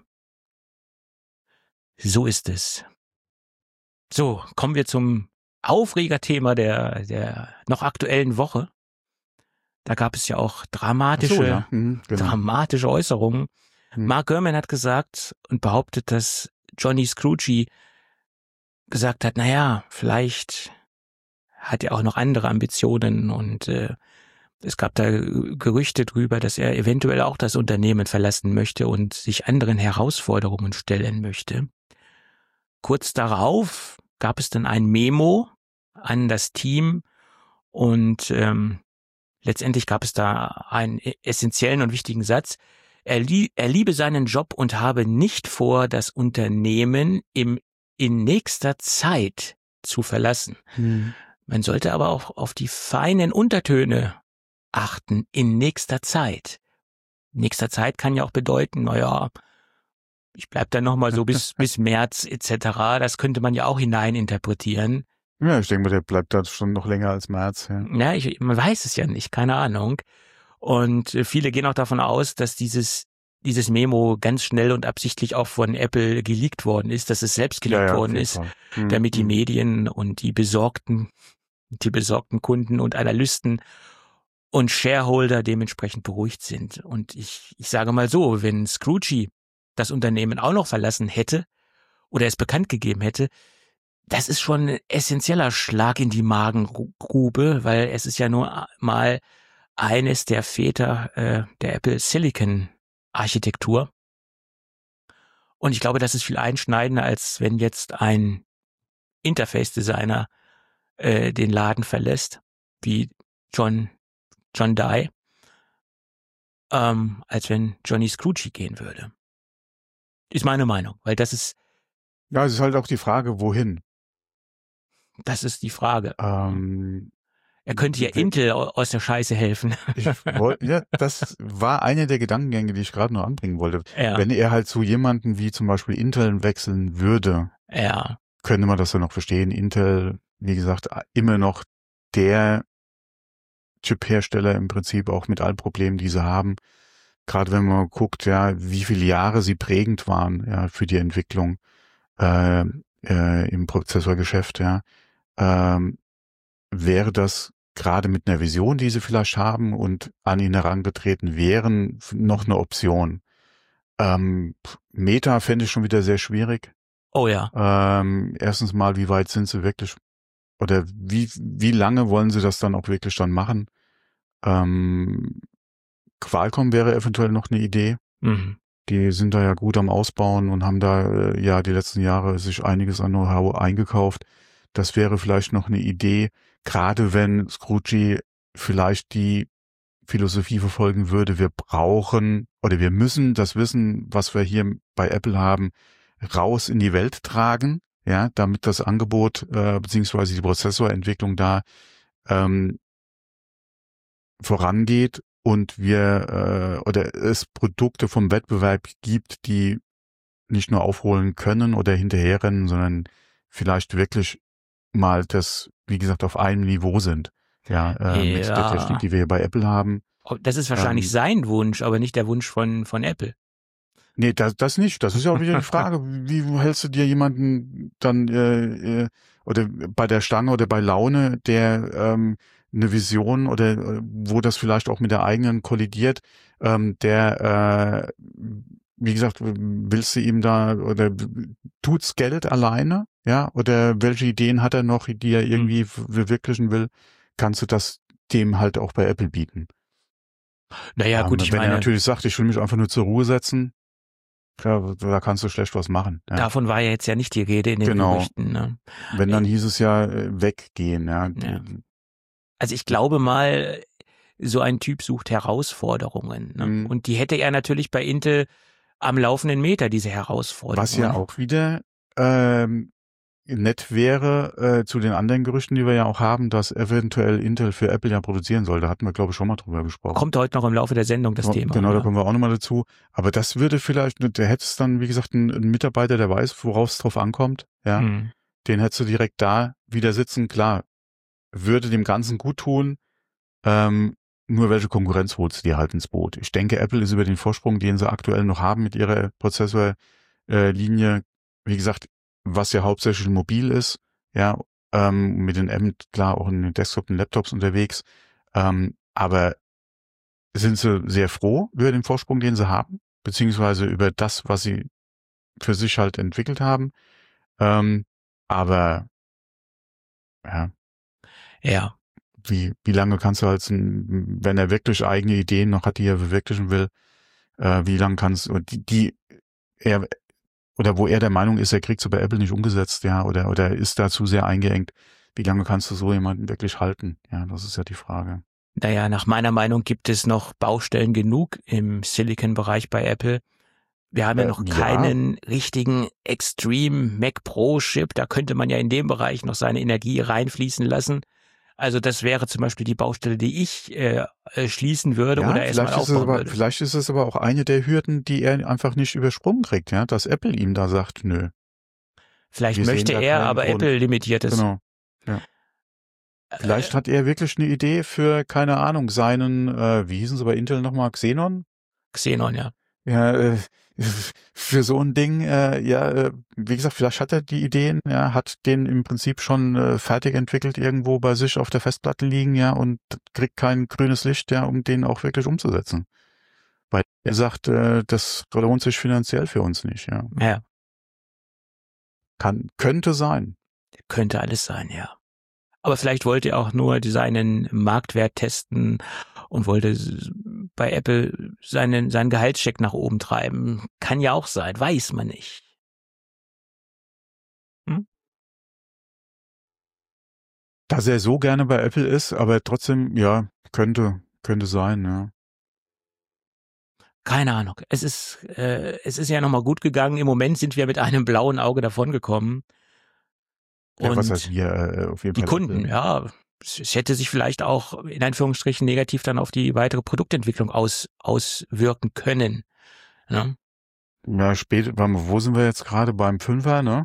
So ist es. So, kommen wir zum Aufregerthema der, der noch aktuellen Woche. Da gab es ja auch dramatische, so, ja. mhm, genau. dramatische Äußerungen. Mhm. Mark Gurman hat gesagt und behauptet, dass Johnny Scrooge gesagt hat, naja, vielleicht hat er auch noch andere Ambitionen und äh, es gab da Gerüchte drüber, dass er eventuell auch das Unternehmen verlassen möchte und sich anderen Herausforderungen stellen möchte. Kurz darauf gab es dann ein Memo an das Team und ähm, letztendlich gab es da einen essentiellen und wichtigen Satz. Er, lie- er liebe seinen Job und habe nicht vor, das Unternehmen im in nächster Zeit zu verlassen. Hm. Man sollte aber auch auf die feinen Untertöne achten, in nächster Zeit. Nächster Zeit kann ja auch bedeuten, naja, ich bleib dann nochmal so bis bis März et cetera. Das könnte man ja auch hineininterpretieren. Ja, ich denke mal, der bleibt da schon noch länger als März. Ja, ja ich, man weiß es ja nicht, keine Ahnung. Und viele gehen auch davon aus, dass dieses dieses Memo ganz schnell und absichtlich auch von Apple geleakt worden ist, dass es selbst geleakt ja, ja, worden ist, mhm. damit die Medien und die besorgten, die besorgten Kunden und Analysten und Shareholder dementsprechend beruhigt sind. Und ich, ich sage mal so, wenn Scrooge das Unternehmen auch noch verlassen hätte oder es bekannt gegeben hätte, das ist schon ein essentieller Schlag in die Magengrube, weil es ist ja nur mal eines der Väter äh, der Apple Silicon Architektur. Und ich glaube, das ist viel einschneidender, als wenn jetzt ein Interface-Designer äh, den Laden verlässt, wie John John Dye, ähm, als wenn Johnny Scrooge gehen würde. Ist meine Meinung, weil das ist... Ja, es ist halt auch die Frage, wohin? Das ist die Frage. Ähm, Er könnte ja Intel aus der Scheiße helfen. Ich wollte, ja, das war eine der Gedankengänge, die ich gerade noch anbringen wollte. Ja. Wenn er halt zu jemanden wie zum Beispiel Intel wechseln würde, Ja. könnte man das ja noch verstehen. Intel, wie gesagt, immer noch der Chip-Hersteller im Prinzip, auch mit allen Problemen, die sie haben. Gerade wenn man guckt, ja, wie viele Jahre sie prägend waren, ja, für die Entwicklung äh, äh, im Prozessorgeschäft, ja, ähm, wäre das gerade mit einer Vision, die sie vielleicht haben und an ihn herangetreten wären, noch eine Option. Ähm, Meta fände ich schon wieder sehr schwierig. Oh ja. Ähm, erstens mal, wie weit sind sie wirklich, oder wie wie lange wollen sie das dann auch wirklich dann machen? Ähm, Qualcomm wäre eventuell noch eine Idee. Mhm. Die sind da ja gut am Ausbauen und haben da äh, ja die letzten Jahre sich einiges an Know-how eingekauft. Das wäre vielleicht noch eine Idee, gerade wenn Scrooge vielleicht die Philosophie verfolgen würde, wir brauchen oder wir müssen das Wissen, was wir hier bei Apple haben, raus in die Welt tragen, ja, damit das Angebot äh, beziehungsweise die Prozessorentwicklung da ähm, vorangeht und wir äh, oder es Produkte vom Wettbewerb gibt, die nicht nur aufholen können oder hinterherrennen, sondern vielleicht wirklich mal das, wie gesagt, auf einem Niveau sind. Ja, äh, Ja. mit der Technik, die wir hier bei Apple haben. Das ist wahrscheinlich Ähm, sein Wunsch, aber nicht der Wunsch von, von Apple. Nee, das, das nicht. Das ist ja auch wieder die Frage, wie hältst du dir jemanden dann äh, äh, oder bei der Stange oder bei Laune, der ähm, eine Vision oder äh, wo das vielleicht auch mit der eigenen kollidiert, ähm, der, äh, wie gesagt, willst du ihm da oder tut's Geld alleine, ja, oder welche Ideen hat er noch, die er irgendwie verwirklichen will, kannst du das dem halt auch bei Apple bieten. Naja, Ähm, gut, ich wenn meine, er natürlich sagt, ich will mich einfach nur zur Ruhe setzen, ja, da kannst du schlecht was machen. Ja. davon war ja jetzt ja nicht die Rede in den Genau. Gerüchten. Ne? Wenn, dann hieß es ja äh, weggehen. Ja. Ja. Also ich glaube mal, so ein Typ sucht Herausforderungen. Ne? Mhm. Und die hätte er natürlich bei Intel am laufenden Meter, diese Herausforderungen. Was ja auch wieder ähm, nett wäre äh, zu den anderen Gerüchten, die wir ja auch haben, dass eventuell Intel für Apple ja produzieren soll. Da hatten wir, glaube ich, schon mal drüber gesprochen. Kommt heute noch im Laufe der Sendung das ja, Thema. Genau, ja. da kommen wir auch nochmal dazu. Aber das würde vielleicht, der hättest dann, wie gesagt, einen, einen Mitarbeiter, der weiß, worauf es drauf ankommt. Ja, Hm. den hättest du direkt da wieder sitzen. Klar, würde dem Ganzen gut tun. Ähm, nur welche Konkurrenz holst du dir halt ins Boot? Ich denke, Apple ist über den Vorsprung, den sie aktuell noch haben mit ihrer Prozessorlinie, äh, wie gesagt, was ja hauptsächlich mobil ist, ja, ähm, mit den M, klar, auch in den Desktop und Laptops unterwegs, ähm, aber sind sie sehr froh über den Vorsprung, den sie haben, beziehungsweise über das, was sie für sich halt entwickelt haben, ähm, aber ja, Ja, wie wie lange kannst du als ein, wenn er wirklich eigene Ideen noch hat, die er verwirklichen will, äh, wie lange kannst du die, die er oder wo er der Meinung ist, er kriegt sie bei Apple nicht umgesetzt, ja, oder oder ist da zu sehr eingeengt, wie lange kannst du so jemanden wirklich halten? Ja, das ist ja die Frage. naja, nach meiner Meinung gibt es noch Baustellen genug im Silicon-Bereich bei Apple. Wir haben ja Äh, noch ja. keinen richtigen Extreme Mac Pro Chip. Da könnte man ja in dem Bereich noch seine Energie reinfließen lassen. Also das wäre zum Beispiel die Baustelle, die ich äh, äh, schließen würde Ja, oder erstmal vielleicht ist, es aufbauen aber, würde. vielleicht ist es aber auch eine der Hürden, die er einfach nicht übersprungen kriegt, ja, dass Apple ihm da sagt, nö. Vielleicht wir sehen möchte da er, keinen aber Grund. Apple limitiert es. Genau. Ja. Vielleicht hat er wirklich eine Idee für, keine Ahnung, seinen, äh, wie hießen sie bei Intel nochmal, Xenon? Xenon, ja. Ja, äh, für so ein Ding, äh, ja, äh, wie gesagt, vielleicht hat er die Ideen, ja, hat den im Prinzip schon äh, fertig entwickelt irgendwo bei sich auf der Festplatte liegen, ja, und kriegt kein grünes Licht, ja, um den auch wirklich umzusetzen. Weil er sagt, äh, das lohnt sich finanziell für uns nicht, ja. Ja, Kann, könnte sein. könnte alles sein, ja. Aber vielleicht wollte er auch nur seinen Marktwert testen und wollte s- bei Apple seinen, seinen Gehaltscheck nach oben treiben. Kann ja auch sein, weiß man nicht. Dass er so gerne bei Apple ist, aber trotzdem, ja, könnte, könnte sein, ja. Keine Ahnung. Es ist, äh, es ist ja nochmal gut gegangen. Im Moment sind wir mit einem blauen Auge davongekommen. Ja, Und was heißt wir, äh, auf jeden die Fall Kunden, Apple. ja, es hätte sich vielleicht auch in Anführungsstrichen negativ dann auf die weitere Produktentwicklung aus, auswirken können. Ne? Ja, spät, wo sind wir jetzt gerade beim Fünfer, ne?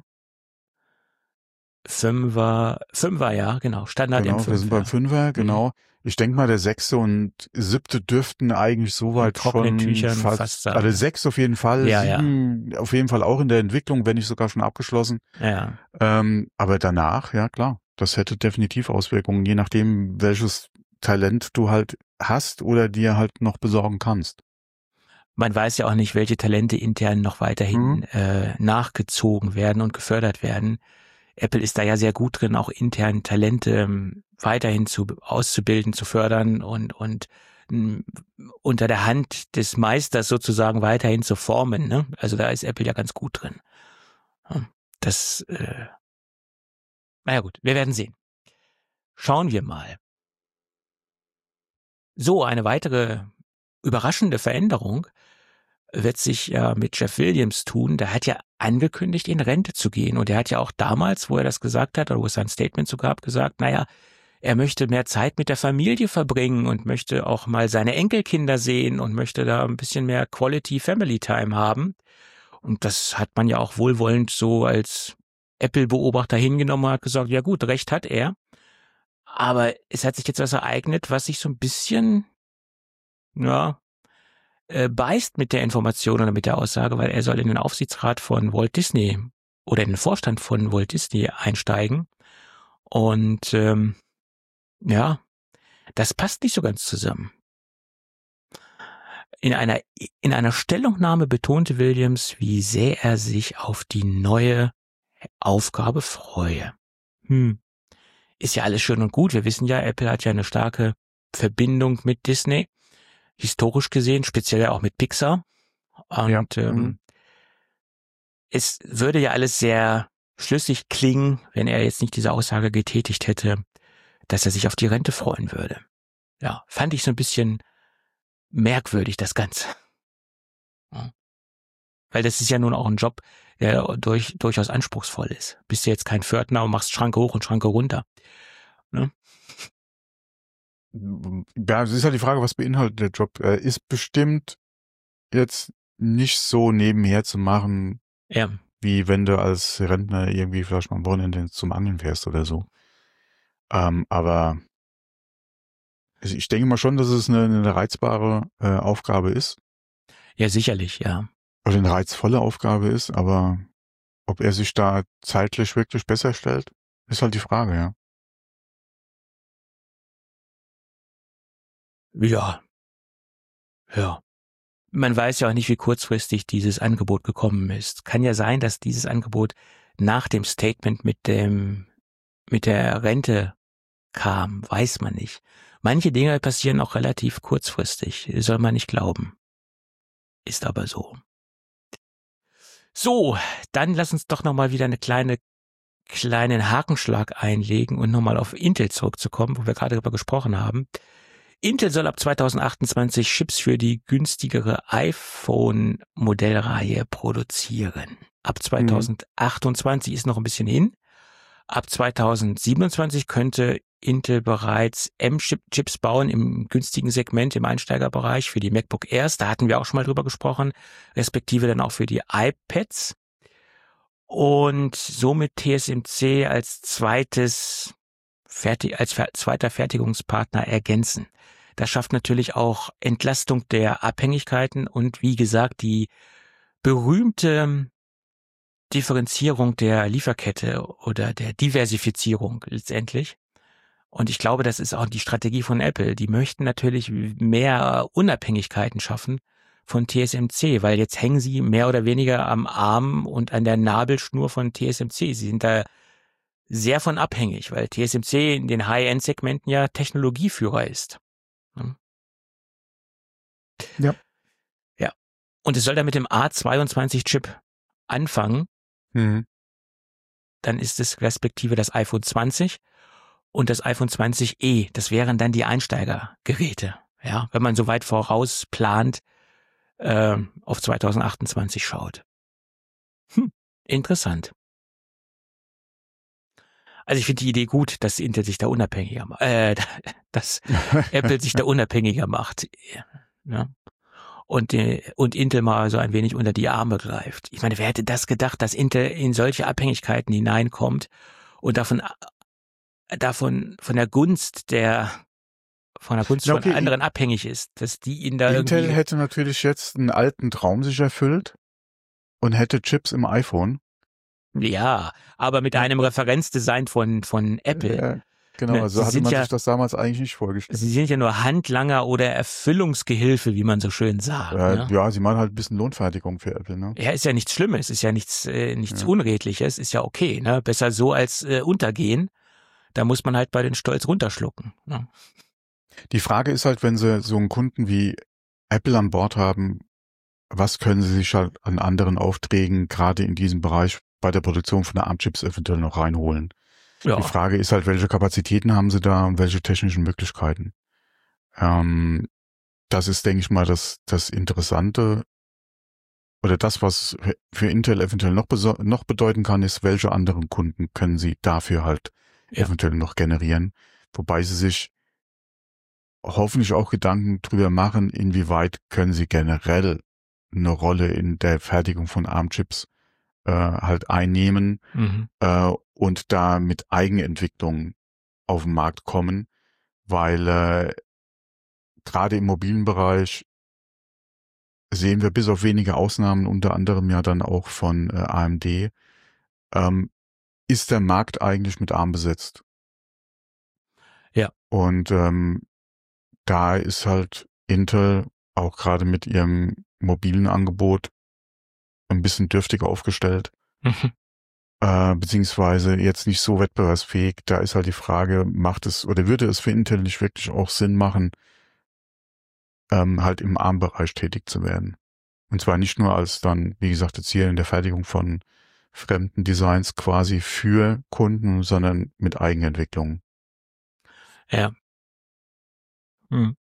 Fünfer, Fünfer, ja, genau. Standard genau, M fünf. Wir sind ja. beim Fünfer, genau. Mhm. Ich denke mal, der sechste und siebte dürften eigentlich soweit schon Tüchern fast, fast sagen. also sechs auf jeden Fall, ja, sieben ja. auf jeden Fall auch in der Entwicklung, wenn nicht sogar schon abgeschlossen. Ja. Ähm, aber danach, ja klar, das hätte definitiv Auswirkungen, je nachdem, welches Talent du halt hast oder dir halt noch besorgen kannst. Man weiß ja auch nicht, welche Talente intern noch weiterhin mhm. äh, nachgezogen werden und gefördert werden. Apple ist da ja sehr gut drin, auch intern Talente ähm, weiterhin zu auszubilden, zu fördern und und m, unter der Hand des Meisters sozusagen weiterhin zu formen. Ne? Also da ist Apple ja ganz gut drin. Das, äh, naja gut, wir werden sehen. Schauen wir mal. So, eine weitere überraschende Veränderung wird sich ja mit Jeff Williams tun. Der hat ja angekündigt, in Rente zu gehen. Und er hat ja auch damals, wo er das gesagt hat, oder wo es ein Statement zu gab, gesagt, naja, er möchte mehr Zeit mit der Familie verbringen und möchte auch mal seine Enkelkinder sehen und möchte da ein bisschen mehr Quality Family Time haben. Und das hat man ja auch wohlwollend so als Apple-Beobachter hingenommen und hat gesagt, ja gut, recht hat er. Aber es hat sich jetzt was ereignet, was sich so ein bisschen, ja, äh, beißt mit der Information oder mit der Aussage, weil er soll in den Aufsichtsrat von Walt Disney oder in den Vorstand von Walt Disney einsteigen. Und ähm, ja, das passt nicht so ganz zusammen. In einer, in einer Stellungnahme betonte Williams, wie sehr er sich auf die neue Aufgabe freue. Hm. Ist ja alles schön und gut. Wir wissen ja, Apple hat ja eine starke Verbindung mit Disney. Historisch gesehen, speziell auch mit Pixar. Und ja. ähm, mhm. es würde ja alles sehr schlüssig klingen, wenn er jetzt nicht diese Aussage getätigt hätte, dass er sich auf die Rente freuen würde. Ja, fand ich so ein bisschen merkwürdig, das Ganze. Ja. Weil das ist ja nun auch ein Job, der durch, durchaus anspruchsvoll ist. Bist du jetzt kein Pförtner und machst Schranke hoch und Schranke runter. Ne? Ja, es ist halt die Frage, was beinhaltet der Job. Er ist bestimmt jetzt nicht so nebenher zu machen, ja. wie wenn du als Rentner irgendwie vielleicht mal am Wochenende zum Angeln fährst oder so. Ähm, aber ich denke mal schon, dass es eine, eine reizbare äh, Aufgabe ist. Ja, sicherlich, ja. Oder eine reizvolle Aufgabe ist, aber ob er sich da zeitlich wirklich besser stellt, ist halt die Frage, ja. Ja. Ja. Man weiß ja auch nicht, wie kurzfristig dieses Angebot gekommen ist. Kann ja sein, dass dieses Angebot nach dem Statement mit dem, mit der Rente kam. Weiß man nicht. Manche Dinge passieren auch relativ kurzfristig. Soll man nicht glauben. Ist aber so. So, dann lass uns doch nochmal wieder eine kleine, kleinen Hakenschlag einlegen und nochmal auf Intel zurückzukommen, wo wir gerade darüber gesprochen haben. Intel soll ab zwanzig achtundzwanzig Chips für die günstigere iPhone-Modellreihe produzieren. Ab zwanzig achtundzwanzig mhm. ist noch ein bisschen hin. Ab zwanzig siebenundzwanzig könnte Intel bereits M-Chips bauen im günstigen Segment, im Einsteigerbereich für die MacBook Airs. Da hatten wir auch schon mal drüber gesprochen, respektive dann auch für die iPads. Und somit T S M C als zweites Fertig, als fer- zweiter Fertigungspartner ergänzen. Das schafft natürlich auch Entlastung der Abhängigkeiten und wie gesagt die berühmte Differenzierung der Lieferkette oder der Diversifizierung letztendlich. Und ich glaube, das ist auch die Strategie von Apple. Die möchten natürlich mehr Unabhängigkeiten schaffen von T S M C, weil jetzt hängen sie mehr oder weniger am Arm und an der Nabelschnur von T S M C. Sie sind da sehr von abhängig, weil T S M C in den High-End-Segmenten ja Technologieführer ist. Ja. Ja. Und es soll da mit dem A zweiundzwanzig Chip anfangen. Mhm. Dann ist es respektive das iPhone zwanzig und das iPhone zwanzig e. Das wären dann die Einsteigergeräte. Ja, wenn man so weit voraus plant, äh, auf zwanzig achtundzwanzig schaut. Hm, interessant. Also ich finde die Idee gut, dass Intel sich da unabhängiger macht, äh, dass Apple sich da unabhängiger macht. Ja. Und, äh, und Intel mal so ein wenig unter die Arme greift. Ich meine, wer hätte das gedacht, dass Intel in solche Abhängigkeiten hineinkommt und davon, davon, von der Gunst der, von der Gunst okay, von anderen abhängig ist, dass die ihn da Intel irgendwie... hätte natürlich jetzt einen alten Traum sich erfüllt und hätte Chips im iPhone. Ja, aber mit einem Referenzdesign von, von Apple. Ja, genau, Ne, also sie hatte sind man ja, sich das damals eigentlich nicht vorgestellt. Sie sind ja nur Handlanger oder Erfüllungsgehilfe, wie man so schön sagt. Äh, Ne? Ja, sie machen halt ein bisschen Lohnfertigung für Apple, ne? Ja, ist ja nichts Schlimmes, ist ja nichts, äh, nichts Ja. Unredliches, ist ja okay. Ne? Besser so als äh, untergehen. Da muss man halt bei den Stolz runterschlucken. Ne? Die Frage ist halt, wenn sie so einen Kunden wie Apple an Bord haben, was können sie sich halt an anderen Aufträgen, gerade in diesem Bereich bei der Produktion von der ARM-Chips eventuell noch reinholen? Ja. Die Frage ist halt, welche Kapazitäten haben sie da und welche technischen Möglichkeiten? Ähm, das ist, denke ich mal, das, das Interessante oder das, was für Intel eventuell noch, beso- noch bedeuten kann, ist, welche anderen Kunden können sie dafür halt Ja. eventuell noch generieren, wobei sie sich hoffentlich auch Gedanken drüber machen, inwieweit können sie generell eine Rolle in der Fertigung von ARM-Chips äh, halt einnehmen Mhm. äh, und da mit Eigenentwicklung auf den Markt kommen, weil äh, gerade im mobilen Bereich sehen wir bis auf wenige Ausnahmen, unter anderem ja dann auch von äh, A M D, ähm, ist der Markt eigentlich mit ARM besetzt. Ja. Und ähm, da ist halt Intel auch gerade mit ihrem mobilen Angebot ein bisschen dürftiger aufgestellt, Mhm. äh, beziehungsweise jetzt nicht so wettbewerbsfähig. Da ist halt die Frage, macht es oder würde es für Intel nicht wirklich auch Sinn machen, ähm, halt im ARM-Bereich tätig zu werden? Und zwar nicht nur als dann, wie gesagt, jetzt hier in der Fertigung von fremden Designs quasi für Kunden, sondern mit Eigenentwicklung. Ja. Mhm.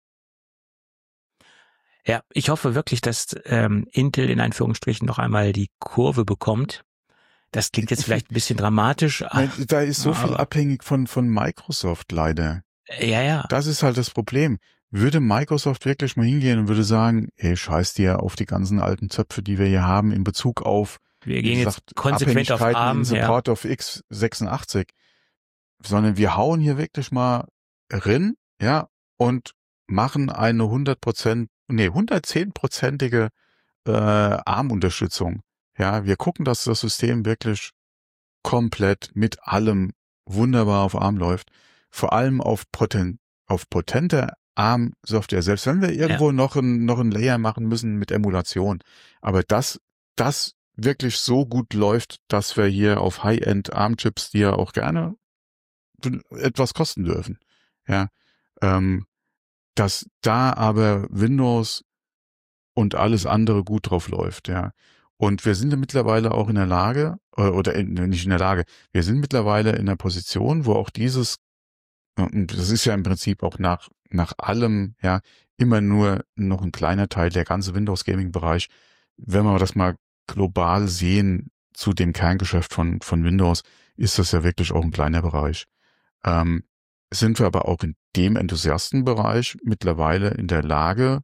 Ja, ich hoffe wirklich, dass ähm, Intel in Anführungsstrichen noch einmal die Kurve bekommt. Das klingt jetzt vielleicht ein bisschen dramatisch. Nein, da ist so viel aber- abhängig von, von Microsoft leider. Ja, ja. Das ist halt das Problem. Würde Microsoft wirklich mal hingehen und würde sagen, ey, scheiß dir auf die ganzen alten Zöpfe, die wir hier haben in Bezug auf, Wir wie gehen jetzt gesagt, konsequent auf Abhängigkeiten ARM. in Ja. Support of x sechsundachtzig, sondern wir hauen hier wirklich mal rein, ja, und machen eine hundert Prozent, nee, hundertzehn-prozentige äh, ARM-Unterstützung. Ja, wir gucken, dass das System wirklich komplett mit allem wunderbar auf ARM läuft. Vor allem auf potent, auf potente ARM-Software. Selbst wenn wir irgendwo Ja. noch ein, noch ein Layer machen müssen mit Emulation. Aber das, das wirklich so gut läuft, dass wir hier auf High-End ARM-Chips, die ja auch gerne etwas kosten dürfen. Ja, ähm, dass da aber Windows und alles andere gut drauf läuft, ja. Und wir sind ja mittlerweile auch in der Lage, äh, oder in, nicht in der Lage, wir sind mittlerweile in der Position, wo auch dieses, und das ist ja im Prinzip auch nach, nach allem, ja, immer nur noch ein kleiner Teil, der ganze Windows-Gaming-Bereich, wenn wir das mal global sehen zu dem Kerngeschäft von, von Windows, ist das ja wirklich auch ein kleiner Bereich. Ähm, sind wir aber auch in dem Enthusiastenbereich mittlerweile in der Lage,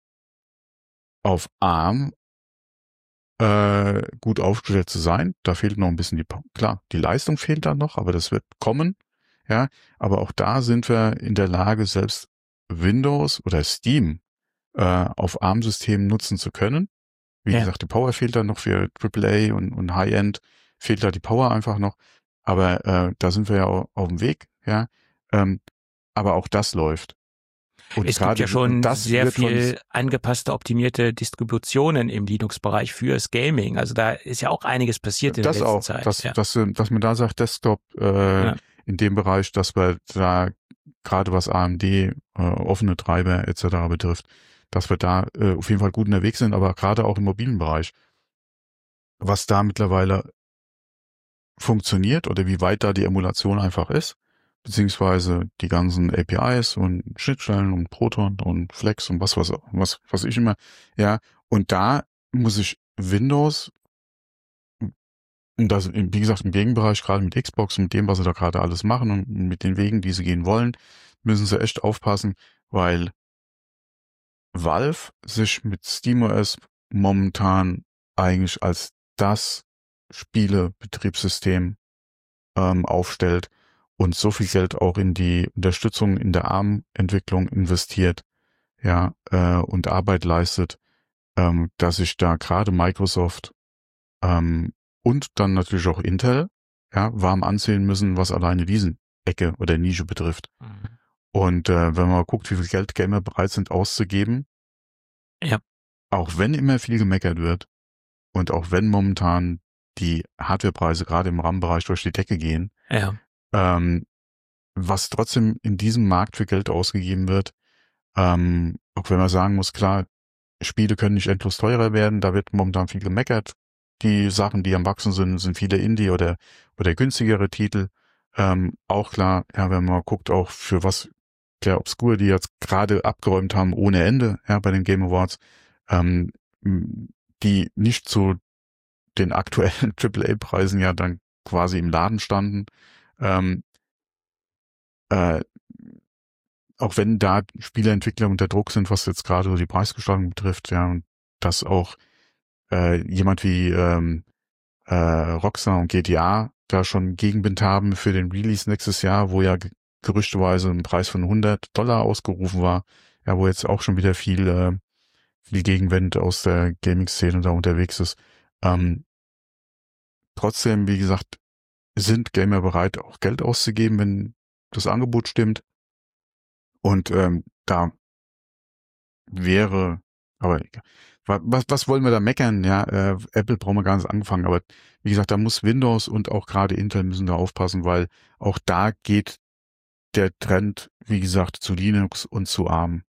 auf ARM äh, gut aufgestellt zu sein. Da fehlt noch ein bisschen die, klar, die Leistung fehlt da noch, aber das wird kommen. Ja, aber auch da sind wir in der Lage, selbst Windows oder Steam äh, auf ARM-Systemen nutzen zu können. Wie Ja. gesagt, die Power fehlt da noch für Triple A und, und High-End, fehlt da die Power einfach noch. Aber äh, da sind wir ja auf, auf dem Weg. Ja, ähm, aber auch das läuft. Und Es gibt gerade ja schon das sehr wird von- viel angepasste, optimierte Distributionen im Linux-Bereich fürs Gaming. Also da ist ja auch einiges passiert in das der letzten auch, Zeit. dass, ja. dass, dass man da sagt, Desktop äh, Ja. in dem Bereich, dass wir da gerade was A M D, äh, offene Treiber et cetera betrifft, dass wir da äh, auf jeden Fall gut unterwegs sind, aber gerade auch im mobilen Bereich, was da mittlerweile funktioniert oder wie weit da die Emulation einfach ist, beziehungsweise die ganzen A P Is und Schnittstellen und Proton und Flex und was, was, was, was ich immer, ja, und da muss ich Windows Und das, wie gesagt, im Gegenbereich, gerade mit Xbox, mit dem, was sie da gerade alles machen und mit den Wegen, die sie gehen wollen, müssen sie echt aufpassen, weil Valve sich mit SteamOS momentan eigentlich als das Spielebetriebssystem ähm, aufstellt und so viel Geld auch in die Unterstützung in der A R M-Entwicklung investiert, ja, äh, und Arbeit leistet, ähm, dass sich da gerade Microsoft ähm, und dann natürlich auch Intel, ja, warm ansehen müssen, was alleine diesen Ecke oder Nische betrifft. Mhm. Und äh, wenn man mal guckt, wie viel Geld Gamer bereit sind auszugeben, Ja. auch wenn immer viel gemeckert wird und auch wenn momentan die Hardwarepreise gerade im RAM-Bereich durch die Decke gehen, Ja. ähm, was trotzdem in diesem Markt für Geld ausgegeben wird, ähm, auch wenn man sagen muss, klar, Spiele können nicht endlos teurer werden, da wird momentan viel gemeckert. Die Sachen, die am Wachsen sind, sind viele Indie- oder oder günstigere Titel. Ähm, auch klar, ja, wenn man guckt, auch für was der Obscure, die jetzt gerade abgeräumt haben ohne Ende, ja, bei den Game Awards, ähm, die nicht zu den aktuellen Triple A Preisen ja dann quasi im Laden standen. Ähm, äh, auch wenn da Spieleentwickler unter Druck sind, was jetzt gerade so die Preisgestaltung betrifft, ja, und dass auch äh, jemand wie ähm, äh, Rockstar und G T A da schon Gegenwind haben für den Release nächstes Jahr, wo ja gerüchteweise ein Preis von hundert Dollar ausgerufen war, ja, wo jetzt auch schon wieder viel äh, viel Gegenwind aus der Gaming-Szene da unterwegs ist. Ähm, trotzdem, wie gesagt, sind Gamer bereit, auch Geld auszugeben, wenn das Angebot stimmt. Und ähm, da wäre, aber was, was wollen wir da meckern? Ja, äh, Apple brauchen wir gar nicht anfangen, aber wie gesagt, da muss Windows und auch gerade Intel müssen da aufpassen, weil auch da geht der Trend, wie gesagt, zu Linux und zu ARM.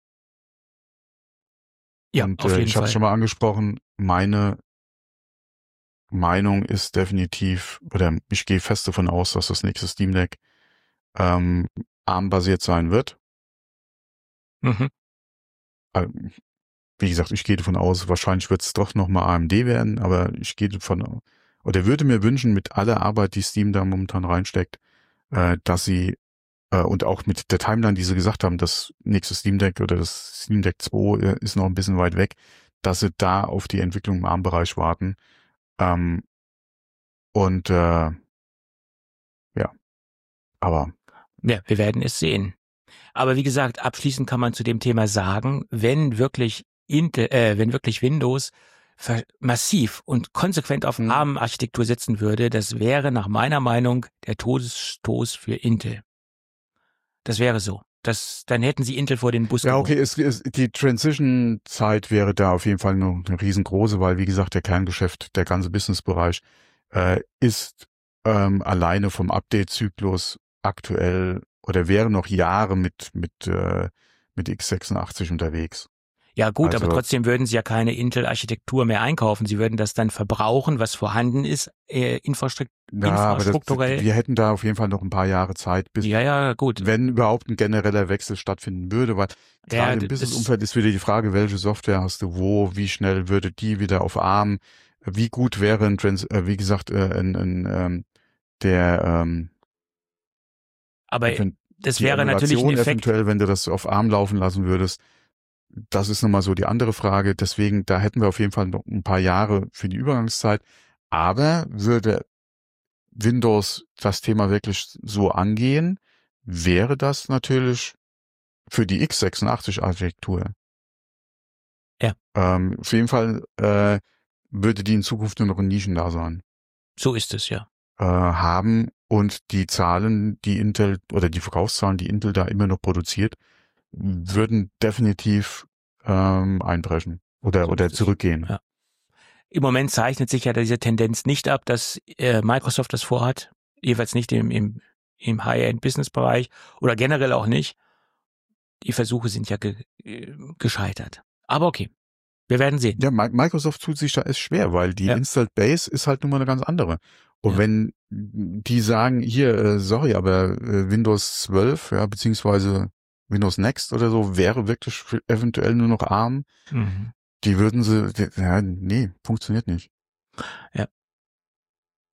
Ja, und auf äh, jeden ich habe es Fall. schon mal angesprochen, meine Meinung ist definitiv, oder ich gehe fest davon aus, dass das nächste Steam Deck ähm, ARM-basiert sein wird. Mhm. Wie gesagt, ich gehe davon aus, wahrscheinlich wird es doch nochmal A M D werden, aber ich gehe davon, oder würde mir wünschen, mit aller Arbeit, die Steam da momentan reinsteckt, äh, dass sie, äh, und auch mit der Timeline, die sie gesagt haben, das nächste Steam Deck oder das Steam Deck zwei äh, ist noch ein bisschen weit weg, dass sie da auf die Entwicklung im ARM-Bereich warten. Ähm, und äh, ja, aber Ja, wir werden es sehen. Aber wie gesagt, abschließend kann man zu dem Thema sagen, wenn wirklich Intel, äh, wenn wirklich Windows massiv und konsequent auf hm. ARM-Architektur setzen würde, das wäre nach meiner Meinung der Todesstoß für Intel. Das wäre so. Das, dann hätten sie Intel vor den Bus Ja, geworfen. okay, es, es, die Transition-Zeit wäre da auf jeden Fall noch eine riesengroße, weil, wie gesagt, der Kerngeschäft, der ganze Businessbereich äh, ist ähm, alleine vom Update-Zyklus aktuell oder wäre noch Jahre mit mit äh, mit x sechsundachtzig unterwegs. Ja gut, Also, aber trotzdem würden sie ja keine Intel-Architektur mehr einkaufen. Sie würden das dann verbrauchen, was vorhanden ist, äh, infrastruktur ja, aber das, infrastrukturell. wir hätten da auf jeden Fall noch ein paar Jahre Zeit, bis, Ja, ja, gut. wenn überhaupt ein genereller Wechsel stattfinden würde, weil Ja, gerade im das- Business-Umfeld ist wieder die Frage, welche Software hast du wo, wie schnell würde die wieder auf ARM, wie gut wäre ein Trans, äh, wie gesagt, äh, ein, ein ähm, der ähm, Aber wenn das die wäre natürlich ein Emulation Effekt. eventuell, wenn du das auf ARM laufen lassen würdest, das ist nochmal so die andere Frage. Deswegen, da hätten wir auf jeden Fall noch ein paar Jahre für die Übergangszeit. Aber würde Windows das Thema wirklich so angehen, wäre das natürlich für die x sechsundachtzig Architektur. Ja. Ähm, auf jeden Fall äh, würde die in Zukunft nur noch in Nischen da sein. So ist es, ja. Äh, haben und die Zahlen, die Intel oder die Verkaufszahlen, die Intel da immer noch produziert, würden definitiv ähm, einbrechen oder So oder ist es. zurückgehen. Ja. Im Moment zeichnet sich ja diese Tendenz nicht ab, dass äh, Microsoft das vorhat, jeweils nicht im, im, im High-End-Business-Bereich oder generell auch nicht. Die Versuche sind ja ge äh, gescheitert. Aber okay, wir werden sehen. Ja, Mi- Microsoft tut sich da echt schwer, weil die Ja. Installed Base ist halt nun mal eine ganz andere. Und Ja. wenn die sagen, hier, äh, sorry, aber äh, Windows zwölf, ja, beziehungsweise Windows Next oder so, wäre wirklich für eventuell nur noch ARM, Mhm. die würden sie, die, ja, nee, funktioniert nicht. Ja.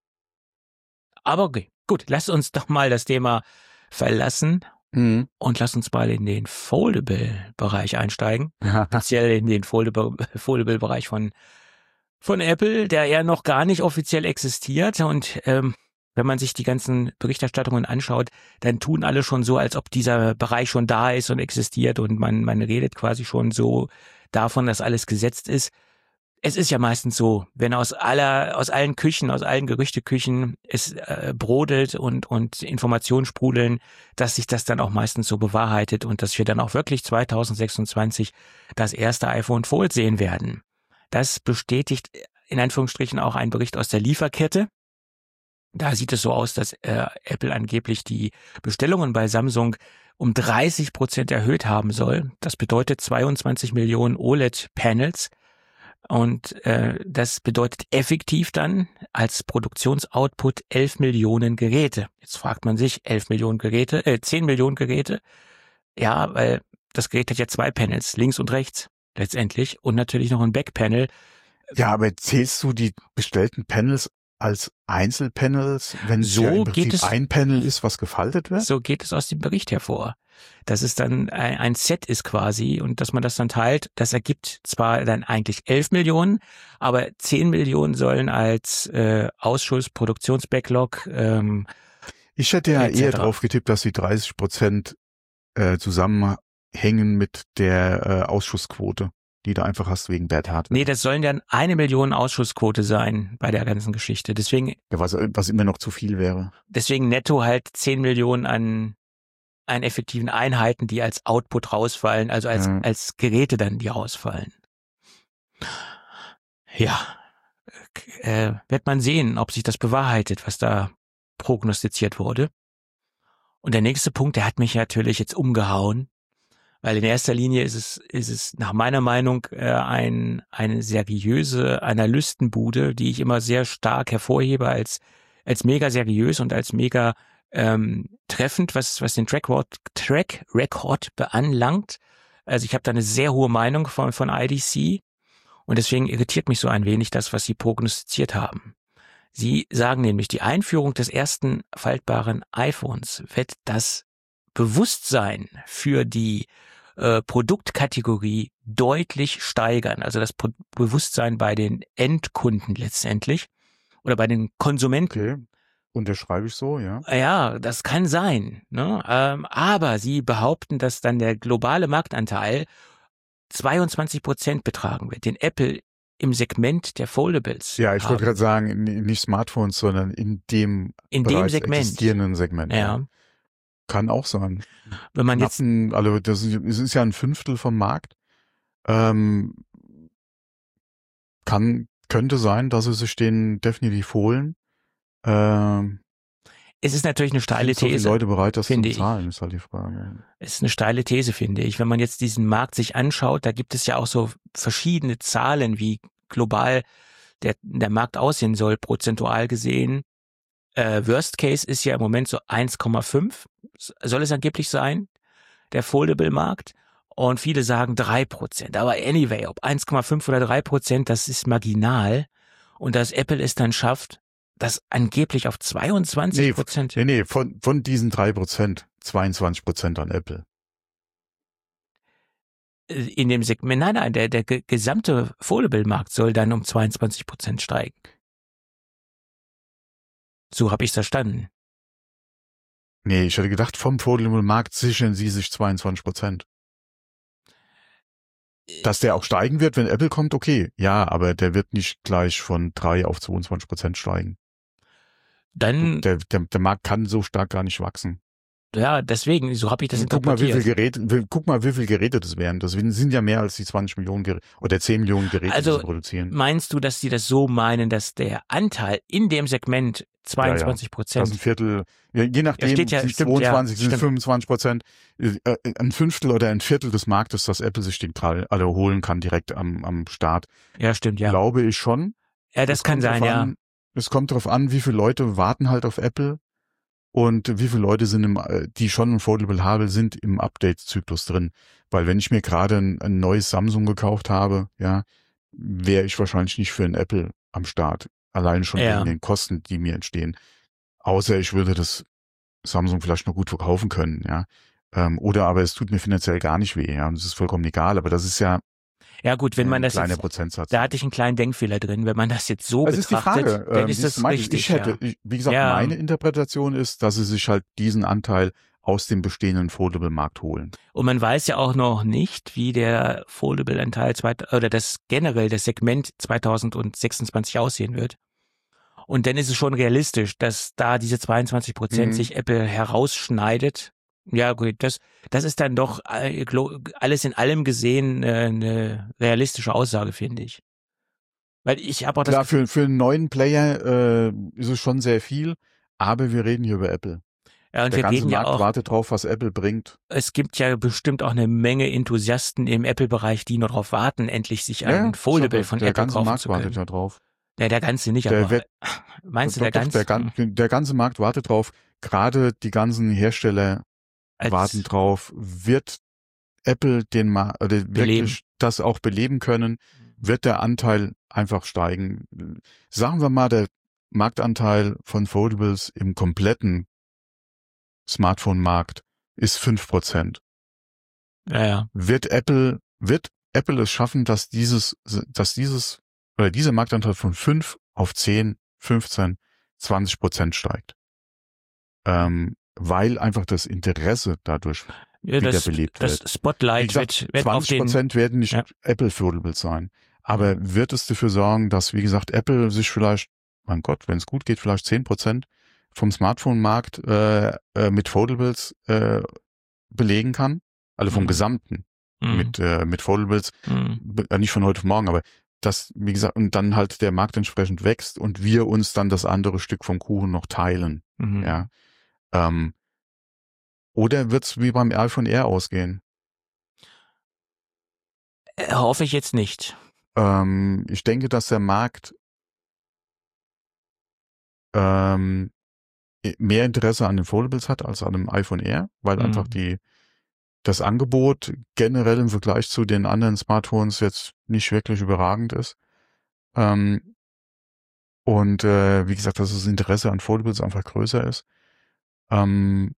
Aber okay, gut, lass uns doch mal das Thema verlassen Mhm. und lass uns mal in den Foldable-Bereich einsteigen. Speziell in den Foldable- Foldable-Bereich von, von Apple, der ja noch gar nicht offiziell existiert. Und ähm, wenn man sich die ganzen Berichterstattungen anschaut, dann tun alle schon so, als ob dieser Bereich schon da ist und existiert und man, man redet quasi schon so davon, dass alles gesetzt ist. Es ist ja meistens so, wenn aus aller, aus allen Küchen, aus allen Gerüchteküchen es äh, brodelt und, und Informationen sprudeln, dass sich das dann auch meistens so bewahrheitet und dass wir dann auch wirklich zwanzig sechsundzwanzig das erste iPhone Fold sehen werden. Das bestätigt in Anführungsstrichen auch ein Bericht aus der Lieferkette. Da sieht es so aus, dass äh, Apple angeblich die Bestellungen bei Samsung um dreißig Prozent erhöht haben soll. Das bedeutet zweiundzwanzig Millionen O L E D-Panels. Und äh, das bedeutet effektiv dann als Produktionsoutput elf Millionen Geräte. Jetzt fragt man sich, elf Millionen Geräte, äh, zehn Millionen Geräte. Ja, weil das Gerät hat ja zwei Panels, links und rechts letztendlich und natürlich noch ein Backpanel. Ja, aber zählst du die bestellten Panels als Einzelpanels, wenn es So ja im geht Prinzip es- ein Panel ist, was gefaltet wird? So geht es aus dem Bericht hervor. Dass es dann ein, ein Set ist quasi und dass man das dann teilt, das ergibt zwar dann eigentlich elf Millionen, aber zehn Millionen sollen als äh, Ausschuss, Produktionsbacklog, ähm, Ich hätte ja et cetera. eher drauf getippt, dass die dreißig Prozent äh, zusammenhängen mit der äh, Ausschussquote, die du einfach hast wegen Bad Hardware. nee, das sollen dann eine Million Ausschussquote sein bei der ganzen Geschichte. Deswegen, Ja, was, was immer noch zu viel wäre. deswegen netto halt zehn Millionen an, an effektiven Einheiten, die als Output rausfallen, also als, Ja. als Geräte dann, die rausfallen. Ja, äh, wird man sehen, ob sich das bewahrheitet, was da prognostiziert wurde. Und der nächste Punkt, der hat mich natürlich jetzt umgehauen, weil in erster Linie ist es, ist es nach meiner Meinung äh, ein, eine seriöse Analystenbude, die ich immer sehr stark hervorhebe als, als mega seriös und als mega ähm, treffend, was, was den Track Record, Track Record beanlangt. Also ich habe da eine sehr hohe Meinung von, von I D C und deswegen irritiert mich so ein wenig das, was sie prognostiziert haben. Sie sagen nämlich, die Einführung des ersten faltbaren iPhones wird das Bewusstsein für die äh, Produktkategorie deutlich steigern. Also das Pro- Bewusstsein bei den Endkunden letztendlich oder bei den Konsumenten. Okay, unterschreibe ich so, ja. Ja, das kann sein. Ne? Ähm, aber sie behaupten, dass dann der globale Marktanteil zweiundzwanzig Prozent betragen wird, den Apple im Segment der Foldables Ja, ich wollte haben. gerade sagen, n- nicht Smartphones, sondern in dem In dem bereits Segment. existierenden Segment. Ja, Kann auch sein. wenn man jetzt Knappen, also das ist, es ist ja ein Fünftel vom Markt. Ähm, kann, könnte sein, dass sie sich den definitiv holen. Ähm, es ist natürlich eine steile sind so viele These. Leute bereit, das zu finde ich. bezahlen, ist halt die Frage. Es ist eine steile These, finde ich. Wenn man jetzt diesen Markt sich anschaut, da gibt es ja auch so verschiedene Zahlen, wie global der, der Markt aussehen soll, prozentual gesehen. Äh, Worst Case ist ja im Moment so eins Komma fünf, soll es angeblich sein, der Foldable-Markt. Und viele sagen drei Prozent. Aber anyway, ob eins Komma fünf oder drei Prozent, das ist marginal. Und dass Apple es dann schafft, das angeblich auf zweiundzwanzig Prozent. Nee, nee, von, von diesen drei Prozent, zweiundzwanzig Prozent an Apple. In dem Segment, nein, nein, der, der ge- gesamte Foldable-Markt soll dann um zweiundzwanzig Prozent steigen. So habe ich es verstanden. Nee, ich hätte gedacht, vom Foldable-Markt sichern sie sich zweiundzwanzig Prozent. Dass der auch steigen wird, wenn Apple kommt, okay. Ja, aber der wird nicht gleich von drei auf zweiundzwanzig Prozent steigen. Dann, Der, der, der Markt kann so stark gar nicht wachsen. ja, deswegen, so habe ich das Guck mal, wie interpretiert. viel Geräte, wie- guck mal, wie viel Geräte das wären. Das sind ja mehr als die zwanzig Millionen Geräte oder zehn Millionen Geräte, Also, die sie produzieren. Meinst du, dass sie das so meinen, dass der Anteil in dem Segment zweiundzwanzig Das ist Prozent, ein Viertel, ja, je nachdem, steht ja- sind stimmt, zweiundzwanzig, ja, sind stimmt. fünfundzwanzig Prozent, äh, ein Fünftel oder ein Viertel des Marktes, das Apple sich den Teil alle holen kann, direkt am, am Start, ja, stimmt, ja. glaube ich schon. Ja, das kann kommt sein, drauf ja. an, es kommt darauf an, wie viele Leute warten halt auf Apple und wie viele Leute sind im, äh, die schon ein Foldable haben, sind im Update-Zyklus drin. Weil wenn ich mir gerade ein, ein neues Samsung gekauft habe, ja, wäre ich wahrscheinlich nicht für ein Apple am Start. Allein schon Ja. wegen den Kosten, die mir entstehen. außer ich würde das Samsung vielleicht noch gut verkaufen können, ja. Ähm, oder aber es tut mir finanziell gar nicht weh, ja. Und das ist vollkommen egal. Aber das ist ja Ja gut, wenn man ein das kleiner jetzt, Prozentsatz. da hatte ich einen kleinen Denkfehler drin. Wenn man das jetzt so Also ist die betrachtet, Frage, dann ähm, ist siehst das du, meine ich, richtig. ich hätte, ja. ich, wie gesagt, Ja. meine Interpretation ist, dass sie sich halt diesen Anteil aus dem bestehenden Foldable-Markt holen. Und man weiß ja auch noch nicht, wie der Foldable-Anteil zweit- oder das generell das Segment zwanzig sechsundzwanzig aussehen wird. Und dann ist es schon realistisch, dass da diese zweiundzwanzig Prozent Mhm. sich Apple herausschneidet. Ja gut, das das ist dann doch äh, glo- alles in allem gesehen äh, eine realistische Aussage, finde ich. Weil ich habe auch das Klar, Gefühl, für, für einen neuen Player äh, ist es schon sehr viel, aber wir reden hier über Apple. ja, und Der wir ganze reden ja Markt auch, wartet drauf, was Apple bringt. es gibt ja bestimmt auch eine Menge Enthusiasten im Apple-Bereich, die nur darauf warten, endlich sich Ja, ein Foldable ich sag, von der Apple ganze kaufen Markt zu wartet können. ja drauf. Ja, der ganze nicht, Der aber wird- meinst du Doch, der doch, ganze? der, gan der ganze Markt wartet drauf. Gerade die ganzen Hersteller Als- warten drauf. Wird Apple den Ma oder Beleben. wirklich das auch beleben können? Wird der Anteil einfach steigen? Sagen wir mal, der Marktanteil von Foldables im kompletten Smartphone-Markt ist fünf Prozent. Ja, ja. Wird Apple, wird Apple es schaffen, dass dieses, dass dieses, oder dieser Marktanteil von fünf auf zehn, fünfzehn, zwanzig Prozent steigt? Ähm, weil einfach das Interesse dadurch ja wieder das, belebt das wird. Wie Spotlight gesagt, wird, wird auf zwanzig den, Prozent werden nicht Ja. Apple-Foldables sein. Aber wird es dafür sorgen, dass, wie gesagt, Apple sich vielleicht, mein Gott, wenn es gut geht, vielleicht zehn Prozent vom Smartphone-Markt äh, äh, mit Foldables äh, belegen kann? Also vom Mhm. Gesamten Mhm. mit äh, mit Foldables, Mhm. b- äh, nicht von heute auf morgen, aber das, wie gesagt, und dann halt der Markt entsprechend wächst und wir uns dann das andere Stück vom Kuchen noch teilen. Mhm. Ja. Ähm, oder wird's wie beim iPhone Air ausgehen? Äh, hoffe ich jetzt nicht. Ähm, ich denke, dass der Markt ähm, mehr Interesse an den Foldables hat als an dem iPhone Air, weil Mhm. einfach die das Angebot generell im Vergleich zu den anderen Smartphones jetzt nicht wirklich überragend ist. Ähm, und äh, wie gesagt, dass das Interesse an Foldables einfach größer ist. Ähm,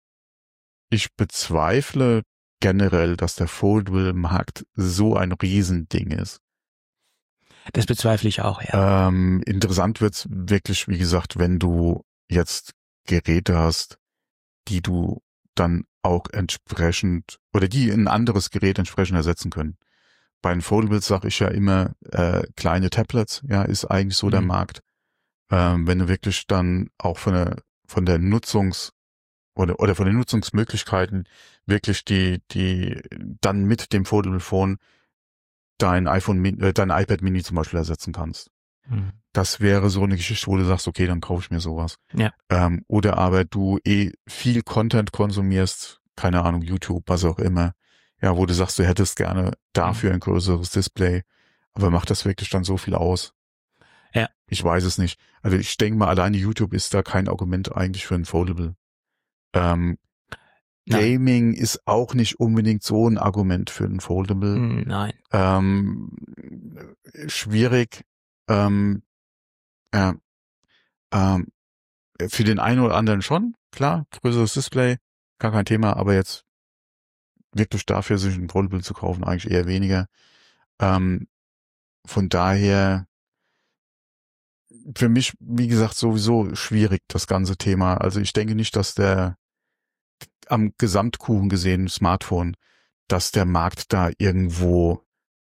ich bezweifle generell, dass der Foldable-Markt so ein Riesending ist. Das bezweifle ich auch, ja. Ähm, interessant wird's wirklich, wie gesagt, wenn du jetzt Geräte hast, die du dann auch entsprechend oder die ein anderes Gerät entsprechend ersetzen können. Bei den Foldables sage ich ja immer, äh, kleine Tablets, ja, ist eigentlich so Mhm. der Markt. Ähm, wenn du wirklich dann auch von der von der Nutzungs oder oder von den Nutzungsmöglichkeiten wirklich die die dann mit dem Foldable Phone dein iPhone, Min- äh, dein iPad Mini zum Beispiel ersetzen kannst. Mhm. Das wäre so eine Geschichte, wo du sagst, okay, dann kaufe ich mir sowas. Ja. Ähm, oder aber du eh viel Content konsumierst, keine Ahnung, YouTube, was auch immer, ja, wo du sagst, du hättest gerne dafür ein größeres Display, aber macht das wirklich dann so viel aus? Ja. Ich weiß es nicht. Also ich denke mal, alleine YouTube ist da kein Argument eigentlich für ein Foldable. Ähm, Nein. Gaming ist auch nicht unbedingt so ein Argument für ein Foldable. Mhm, Nein. Ähm, schwierig. Ähm, äh, ähm, für den einen oder anderen schon, klar, größeres Display, gar kein Thema, aber jetzt wirklich dafür, sich ein Foldable zu kaufen, eigentlich eher weniger. Ähm, von daher, für mich, wie gesagt, sowieso schwierig, das ganze Thema. Also ich denke nicht, dass der am Gesamtkuchen gesehen, Smartphone, dass der Markt da irgendwo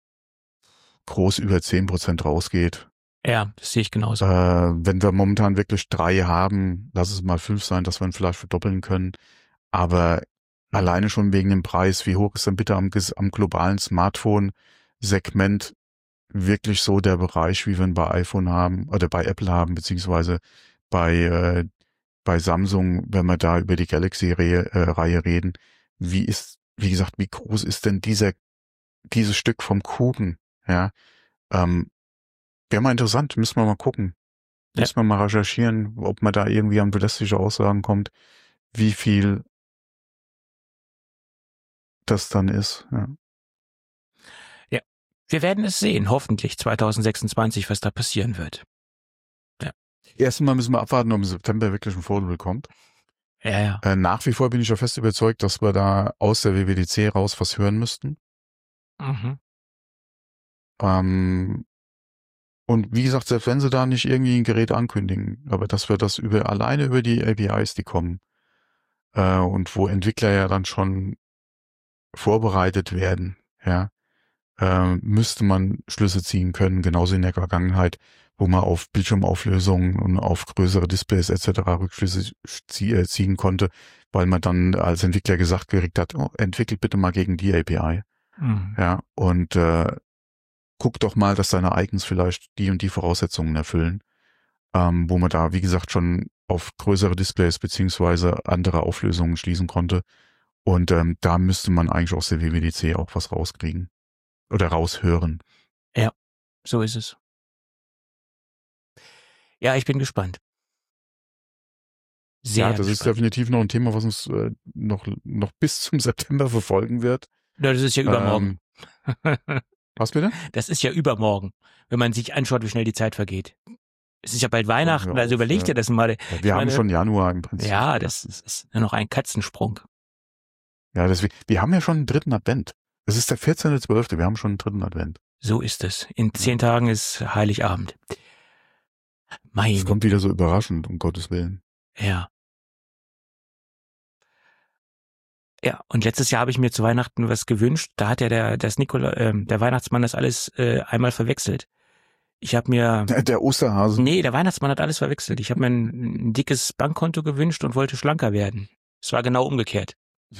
groß über zehn Prozent rausgeht. Ja, das sehe ich genauso. Äh, wenn wir momentan wirklich drei haben, lass es mal fünf sein, dass wir ihn vielleicht verdoppeln können. Aber alleine schon wegen dem Preis, wie hoch ist denn bitte am, am globalen Smartphone-Segment wirklich so der Bereich, wie wir ihn bei iPhone haben oder bei Apple haben, beziehungsweise bei, äh, bei Samsung, wenn wir da über die Galaxy-Reihe äh, Reihe reden. Wie ist, wie gesagt, wie groß ist denn dieser, dieses Stück vom Kuchen? Ja, ähm, wäre mal interessant, müssen wir mal gucken. Ja. Müssen wir mal recherchieren, ob man da irgendwie an verlässliche Aussagen kommt, wie viel das dann ist. Ja. Wir werden es sehen, hoffentlich zwanzig sechsundzwanzig, was da passieren wird. Erstmal müssen wir abwarten, ob im September wirklich ein Foldable kommt. Ja, ja. Äh, nach wie vor bin ich ja fest überzeugt, dass wir da aus der W W D C raus was hören müssten. Mhm. Ähm, und wie gesagt, selbst wenn sie da nicht irgendwie ein Gerät ankündigen, aber dass wir das über alleine über die A P Is, die kommen, äh, und wo Entwickler ja dann schon vorbereitet werden, ja, äh, müsste man Schlüsse ziehen können, genauso in der Vergangenheit, wo man auf Bildschirmauflösungen und auf größere Displays et cetera Rückschlüsse ziehen konnte, weil man dann als Entwickler gesagt gekriegt hat, oh, entwickelt bitte mal gegen die A P I. Mhm. Ja, und äh, guck doch mal, dass deine Icons vielleicht die und die Voraussetzungen erfüllen, ähm, wo man da, wie gesagt, schon auf größere Displays beziehungsweise andere Auflösungen schließen konnte. Und ähm, da müsste man eigentlich aus der W W D C auch was rauskriegen oder raushören. Ja, so ist es. Ja, ich bin gespannt. Sehr ja, das gespannt. ist definitiv noch ein Thema, was uns äh, noch noch bis zum September verfolgen wird. Ja, das ist ja übermorgen. Ähm, was bitte? Das ist ja übermorgen, wenn man sich anschaut, wie schnell die Zeit vergeht. Es ist ja bald Weihnachten, also auf, überleg ja. dir das mal. Ja, wir haben meine, schon Januar im Prinzip. Ja, das ist, ist nur noch ein Katzensprung. Ja, deswegen, wir haben ja schon einen dritten Advent. Es ist der vierzehnte zwölfte Wir haben schon einen dritten Advent. So ist es. In zehn ja. Tagen ist Heiligabend. Mein. Es kommt wieder so überraschend, um Gottes Willen. Ja. Ja, und letztes Jahr habe ich mir zu Weihnachten was gewünscht. Da hat ja der, das Nikola, äh, der Weihnachtsmann das alles äh, einmal verwechselt. Ich habe mir... Der, der Osterhase. Nee, der Weihnachtsmann hat alles verwechselt. Ich habe mir ein, ein dickes Bankkonto gewünscht und wollte schlanker werden. Es war genau umgekehrt.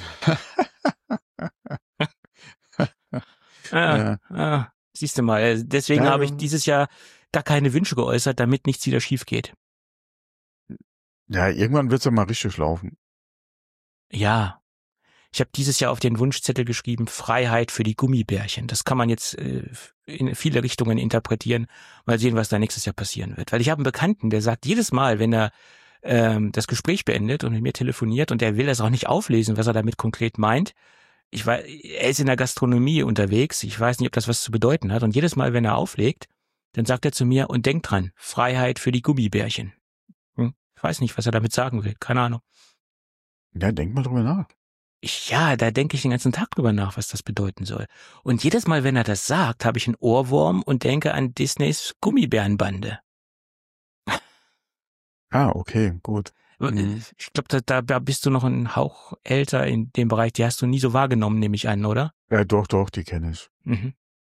ah, ja. ah, siehst du mal, deswegen ja, habe ich dieses Jahr gar keine Wünsche geäußert, damit nichts wieder schief geht. Ja, irgendwann wird's ja mal richtig laufen. Ja. Ich habe dieses Jahr auf den Wunschzettel geschrieben, Freiheit für die Gummibärchen. Das kann man jetzt äh, in viele Richtungen interpretieren. Mal sehen, was da nächstes Jahr passieren wird. Weil ich habe einen Bekannten, der sagt jedes Mal, wenn er ähm, das Gespräch beendet und mit mir telefoniert und er will das auch nicht auflesen, was er damit konkret meint. Ich weiß, er ist in der Gastronomie unterwegs. Ich weiß nicht, ob das was zu bedeuten hat. Und jedes Mal, wenn er auflegt, dann sagt er zu mir, und denk dran, Freiheit für die Gummibärchen. Hm? Ich weiß nicht, was er damit sagen will. Keine Ahnung. Ja, denk mal drüber nach. Ich, ja, da denke ich den ganzen Tag drüber nach, was das bedeuten soll. Und jedes Mal, wenn er das sagt, habe ich einen Ohrwurm und denke an Disneys Gummibärenbande. Ah, okay, gut. Mhm. Ich glaube, da, da bist du noch ein Hauch älter in dem Bereich. Die hast du nie so wahrgenommen, nehme ich an, oder? Ja, doch, doch, die kenne ich. Mhm.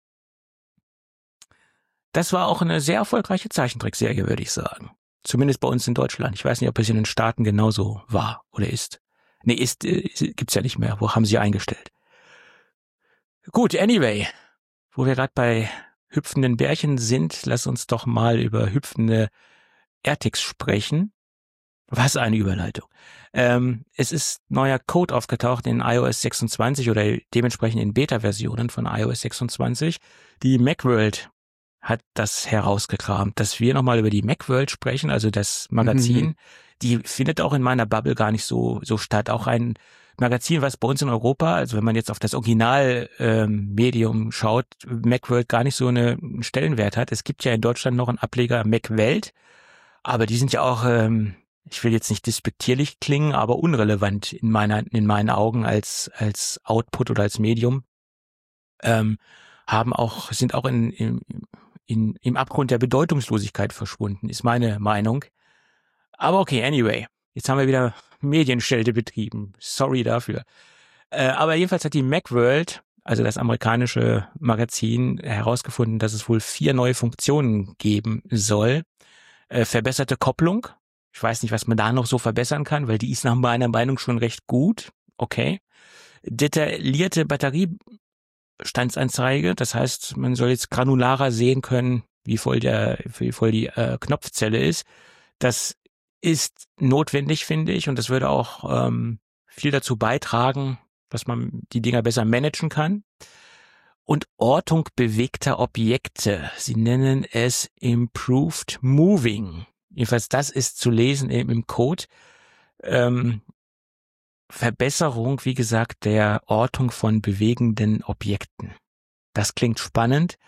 Das war auch eine sehr erfolgreiche Zeichentrickserie, würde ich sagen. Zumindest bei uns in Deutschland. Ich weiß nicht, ob es in den Staaten genauso war oder ist. Nee, ist, äh, gibt's ja nicht mehr. Wo haben sie eingestellt? Gut, anyway. Wo wir gerade bei hüpfenden Bärchen sind, lass uns doch mal über hüpfende AirTags sprechen. Was eine Überleitung. Ähm, es ist neuer Code aufgetaucht in i O S sechsundzwanzig oder dementsprechend in Beta-Versionen von i O S sechsundzwanzig. Die Macworld hat das herausgekramt, dass wir nochmal über die Macworld sprechen, also das Magazin. Mhm. Die findet auch in meiner Bubble gar nicht so so statt. Auch ein Magazin, was bei uns in Europa, also wenn man jetzt auf das Original-Medium ähm, schaut, Macworld gar nicht so eine, einen Stellenwert hat. Es gibt ja in Deutschland noch einen Ableger Macwelt, aber die sind ja auch, ähm, ich will jetzt nicht despektierlich klingen, aber unrelevant in meiner in meinen Augen als als Output oder als Medium. Ähm, haben auch sind auch in, in, in im Abgrund der Bedeutungslosigkeit verschwunden, ist meine Meinung. Aber okay, anyway. Jetzt haben wir wieder Medienschelte betrieben. Sorry dafür. Äh, aber jedenfalls hat die Macworld, also das amerikanische Magazin, herausgefunden, dass es wohl vier neue Funktionen geben soll. Äh, verbesserte Kopplung. Ich weiß nicht, was man da noch so verbessern kann, weil die ist nach meiner Meinung schon recht gut. Okay. Detaillierte Batteriestandsanzeige. Das heißt, man soll jetzt granularer sehen können, wie voll der, wie voll die äh, Knopfzelle ist. Das ist notwendig, finde ich, und das würde auch ähm, viel dazu beitragen, dass man die Dinger besser managen kann. Und Ortung bewegter Objekte. Sie nennen es Improved Moving. Jedenfalls das ist zu lesen eben im Code. Ähm, Verbesserung, wie gesagt, der Ortung von bewegenden Objekten. Das klingt spannend.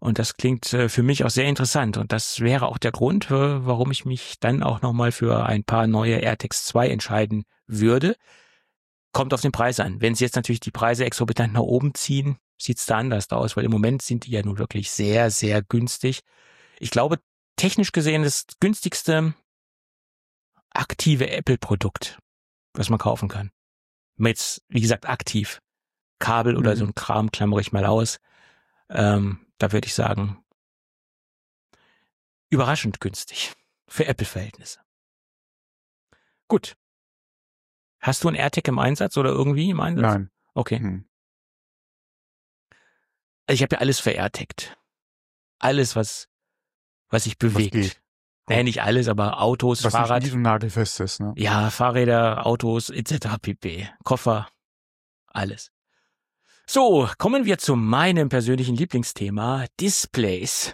Und das klingt äh, für mich auch sehr interessant. Und das wäre auch der Grund, äh, warum ich mich dann auch nochmal für ein paar neue AirTags zwei entscheiden würde. Kommt auf den Preis an. Wenn sie jetzt natürlich die Preise exorbitant nach oben ziehen, sieht's da anders aus, weil im Moment sind die ja nun wirklich sehr, sehr günstig. Ich glaube, technisch gesehen das günstigste aktive Apple-Produkt, was man kaufen kann. Mit, wie gesagt, aktiv. Kabel oder mhm. so ein Kram klammere ich mal aus. Ähm, da würde ich sagen, überraschend günstig für Apple-Verhältnisse. Gut. Hast du ein AirTag im Einsatz oder irgendwie im Einsatz? Nein. Okay. Hm. Also ich habe ja alles verAirTagt. Alles, was was sich bewegt. Was geht. Naja, nicht alles, aber Autos, was Fahrrad. Was nicht nagelfest ist, ne? Ja, Fahrräder, Autos et cetera pp. Koffer, alles. So, kommen wir zu meinem persönlichen Lieblingsthema, Displays.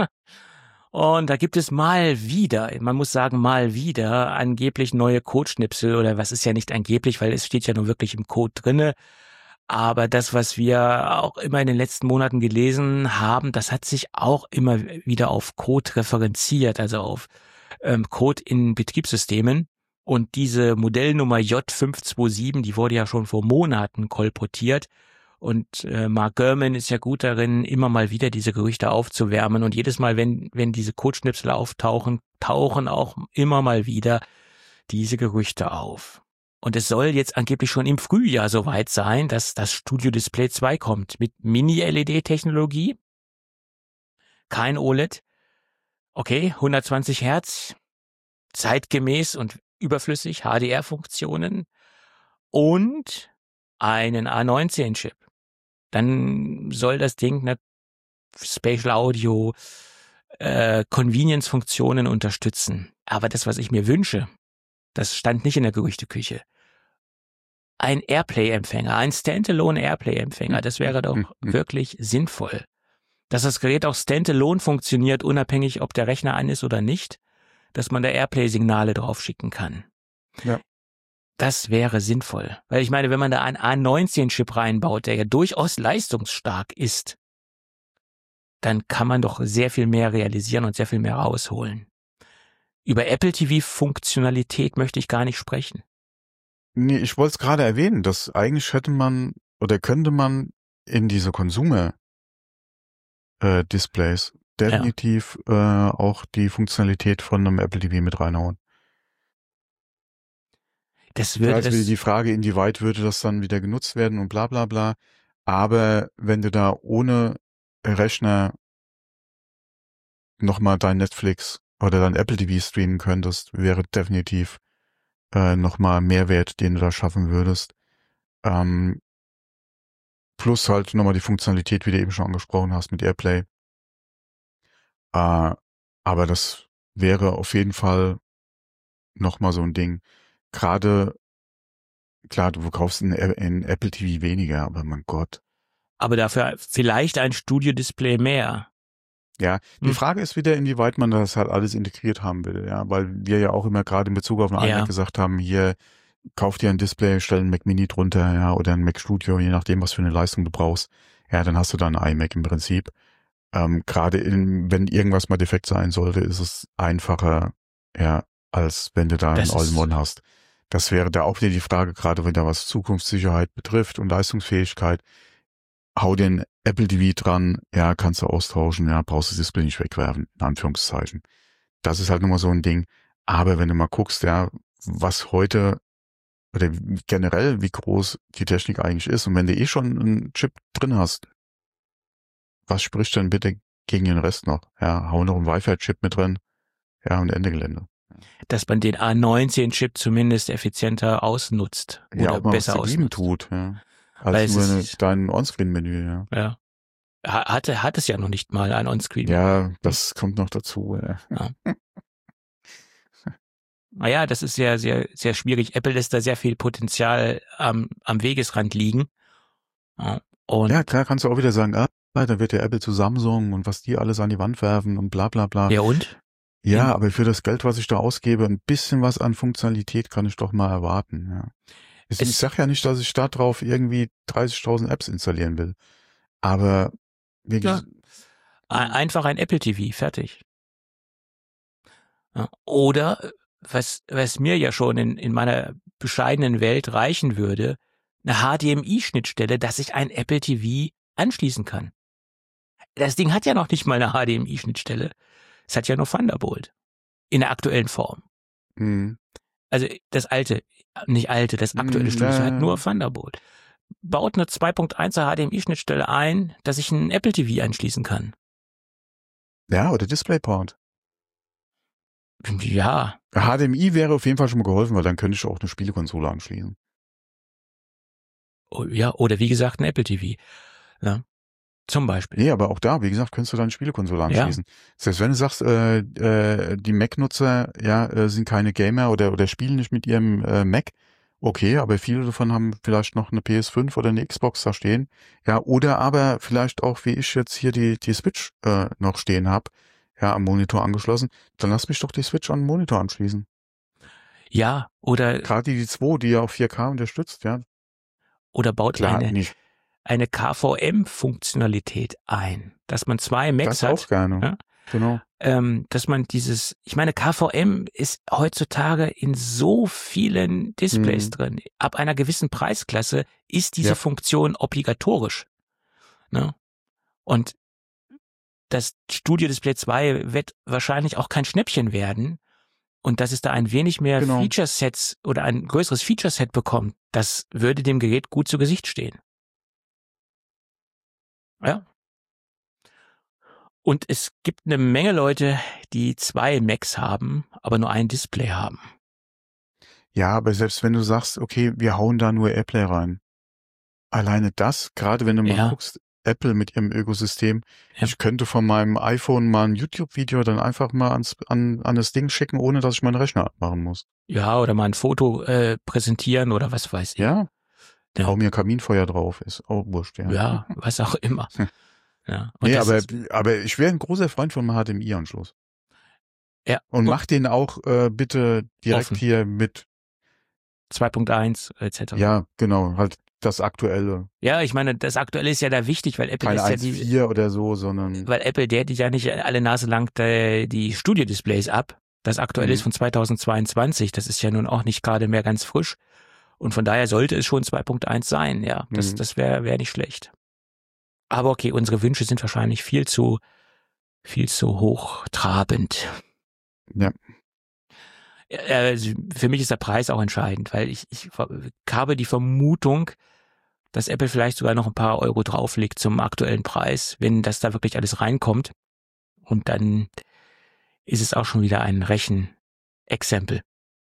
Und da gibt es mal wieder, man muss sagen mal wieder, angeblich neue Codeschnipsel oder was ist ja nicht angeblich, weil es steht ja nur wirklich im Code drinne. Aber das, was wir auch immer in den letzten Monaten gelesen haben, das hat sich auch immer wieder auf Code referenziert, also auf ähm, Code in Betriebssystemen. Und diese Modellnummer J fünf zwei sieben, die wurde ja schon vor Monaten kolportiert. Und äh, Mark Gurman ist ja gut darin, immer mal wieder diese Gerüchte aufzuwärmen. Und jedes Mal, wenn wenn diese Codeschnipsel auftauchen, tauchen auch immer mal wieder diese Gerüchte auf. Und es soll jetzt angeblich schon im Frühjahr soweit sein, dass das Studio Display zwei kommt mit Mini-L E D-Technologie. Kein O L E D. Okay, hundertzwanzig Hertz, zeitgemäß und überflüssig, H D R-Funktionen und einen A neunzehn-Chip. Dann soll das Ding eine Spatial Audio, äh, Convenience-Funktionen unterstützen. Aber das, was ich mir wünsche, das stand nicht in der Gerüchteküche. Ein Airplay-Empfänger, ein Standalone Airplay-Empfänger, das wäre doch wirklich sinnvoll. Dass das Gerät auch Standalone funktioniert, unabhängig, ob der Rechner an ist oder nicht, dass man da Airplay-Signale drauf schicken kann. Ja. Das wäre sinnvoll. Weil ich meine, wenn man da einen A neunzehn-Chip reinbaut, der ja durchaus leistungsstark ist, dann kann man doch sehr viel mehr realisieren und sehr viel mehr rausholen. Über Apple T V-Funktionalität möchte ich gar nicht sprechen. Nee, ich wollte es gerade erwähnen, dass eigentlich hätte man oder könnte man in diese Consumer-Displays äh, definitiv ja. äh, auch die Funktionalität von einem Apple T V mit reinhauen. Das würde also das die Frage, inwieweit würde das dann wieder genutzt werden und bla bla bla. Aber wenn du da ohne Rechner nochmal dein Netflix oder dein Apple T V streamen könntest, wäre definitiv äh, nochmal Mehrwert, den du da schaffen würdest. Ähm, plus halt nochmal die Funktionalität, wie du eben schon angesprochen hast, mit Airplay. Äh, aber das wäre auf jeden Fall nochmal so ein Ding. Gerade, klar, du kaufst in, in Apple T V weniger, aber mein Gott. Aber dafür vielleicht ein Studio-Display mehr. Ja, die hm. Frage ist wieder, inwieweit man das halt alles integriert haben will, ja, weil wir ja auch immer gerade in Bezug auf einen ja. iMac gesagt haben, hier, kauf dir ein Display, stell einen Mac Mini drunter, ja, oder ein Mac Studio, je nachdem, was für eine Leistung du brauchst. Ja, dann hast du da ein iMac im Prinzip. Ähm, gerade in, wenn irgendwas mal defekt sein sollte, ist es einfacher, ja, als wenn du da das ein All-in-One hast. Das wäre da auch wieder die Frage, gerade wenn da was Zukunftssicherheit betrifft und Leistungsfähigkeit. Hau den Apple T V dran, ja, kannst du austauschen, ja, brauchst das Display nicht wegwerfen, in Anführungszeichen. Das ist halt nochmal so ein Ding. Aber wenn du mal guckst, ja, was heute oder generell, wie groß die Technik eigentlich ist und wenn du eh schon einen Chip drin hast, was spricht denn bitte gegen den Rest noch? Ja, hau noch einen Wi-Fi-Chip mit drin, ja, und Ende Gelände. Dass man den A neunzehn-Chip zumindest effizienter ausnutzt oder ja, auch mal besser was ausnutzt. Tut, ja. Als nur eine, dein On-Screen-Menü, ja. Ja. Hatte, hat es ja noch nicht mal ein On-Screen. Ja, das kommt noch dazu, ja. ja. Naja, das ist sehr, sehr, sehr schwierig. Apple lässt da sehr viel Potenzial am, am Wegesrand liegen. Ja, und ja, klar kannst du auch wieder sagen, ah, da wird ja Apple zu Samsung und was die alles an die Wand werfen und bla bla bla. Ja und? Ja, ja, aber für das Geld, was ich da ausgebe, ein bisschen was an Funktionalität kann ich doch mal erwarten, ja. Ich, ich sag ja nicht, dass ich da drauf irgendwie dreißigtausend Apps installieren will. Aber wie ja. Einfach ein Apple T V, fertig. Ja. Oder, was, was mir ja schon in, in meiner bescheidenen Welt reichen würde, eine H D M I-Schnittstelle, dass ich ein Apple T V anschließen kann. Das Ding hat ja noch nicht mal eine H D M I-Schnittstelle. Es hat ja nur Thunderbolt. In der aktuellen Form. Mhm. Also das alte, nicht alte, das aktuelle Studio Ja. hat nur Thunderbolt. Baut eine zwei Punkt eins H D M I-Schnittstelle ein, dass ich einen Apple T V anschließen kann. Ja, oder DisplayPort. Ja, H D M I wäre auf jeden Fall schon mal geholfen, weil dann könnte ich auch eine Spielekonsole anschließen. oh, ja, oder wie gesagt ein Apple T V. Ja, zum Beispiel. Nee, aber auch da, wie gesagt, könntest du deine Spielekonsole anschließen. Selbst wenn du sagst, äh, äh, die Mac-Nutzer ja äh, sind keine Gamer oder oder spielen nicht mit ihrem äh, Mac, okay, aber viele davon haben vielleicht noch eine P S fünf oder eine Xbox da stehen. Ja, oder aber vielleicht auch, wie ich jetzt hier die die Switch äh, noch stehen habe, ja, am Monitor angeschlossen. Dann lass mich doch die Switch an den Monitor anschließen. Ja, oder Gerade die zwei, die ja auch vier K unterstützt, ja. oder baut Klar, eine nicht. eine K V M-Funktionalität ein, dass man zwei Macs Das hat. auch gerne. Ja? Genau. Ähm, dass man dieses, ich meine, K V M ist heutzutage in so vielen Displays Mhm. drin. Ab einer gewissen Preisklasse ist diese Ja. Funktion obligatorisch. Ne? Und das Studio Display zwei wird wahrscheinlich auch kein Schnäppchen werden. Und dass es da ein wenig mehr Genau. Feature-Sets oder ein größeres Feature-Set bekommt, das würde dem Gerät gut zu Gesicht stehen. Ja. Und es gibt eine Menge Leute, die zwei Macs haben, aber nur ein Display haben. Ja, aber selbst wenn du sagst, okay, wir hauen da nur AirPlay rein. Alleine das, gerade wenn du mal Ja. guckst, Apple mit ihrem Ökosystem, Ja. ich könnte von meinem iPhone mal ein YouTube-Video dann einfach mal ans, an, an das Ding schicken, ohne dass ich meinen Rechner abmachen muss. Ja, oder mal ein Foto äh, präsentieren oder was weiß ich. Ja? Ja. Hau mir Kaminfeuer drauf, ist auch wurscht, ja. Ja, was auch immer. Ja. Und Nee, das aber, ist, aber ich wäre ein großer Freund von einem H D M I-Anschluss. ja, Und mach den auch äh, bitte direkt Offen. hier mit, zwei Punkt eins et cetera. ja, genau, halt das aktuelle. Ja, ich meine, das Aktuelle ist ja da wichtig, weil Apple Keine ist ja eins die, Punkt vier oder so, sondern weil Apple der ja nicht alle Nase lang die, die Studio-Displays ab. Das Aktuelle Mhm. ist von zweitausendzweiundzwanzig. Das ist ja nun auch nicht gerade mehr ganz frisch. Und von daher sollte es schon zwei Punkt eins sein. Ja, das, Mhm. das wäre wär nicht schlecht. Aber okay, unsere Wünsche sind wahrscheinlich viel zu, viel zu hochtrabend. Ja. Äh, Für mich ist der Preis auch entscheidend, weil ich, ich habe die Vermutung, dass Apple vielleicht sogar noch ein paar Euro drauflegt zum aktuellen Preis, wenn das da wirklich alles reinkommt. Und dann ist es auch schon wieder ein Rechenexempel.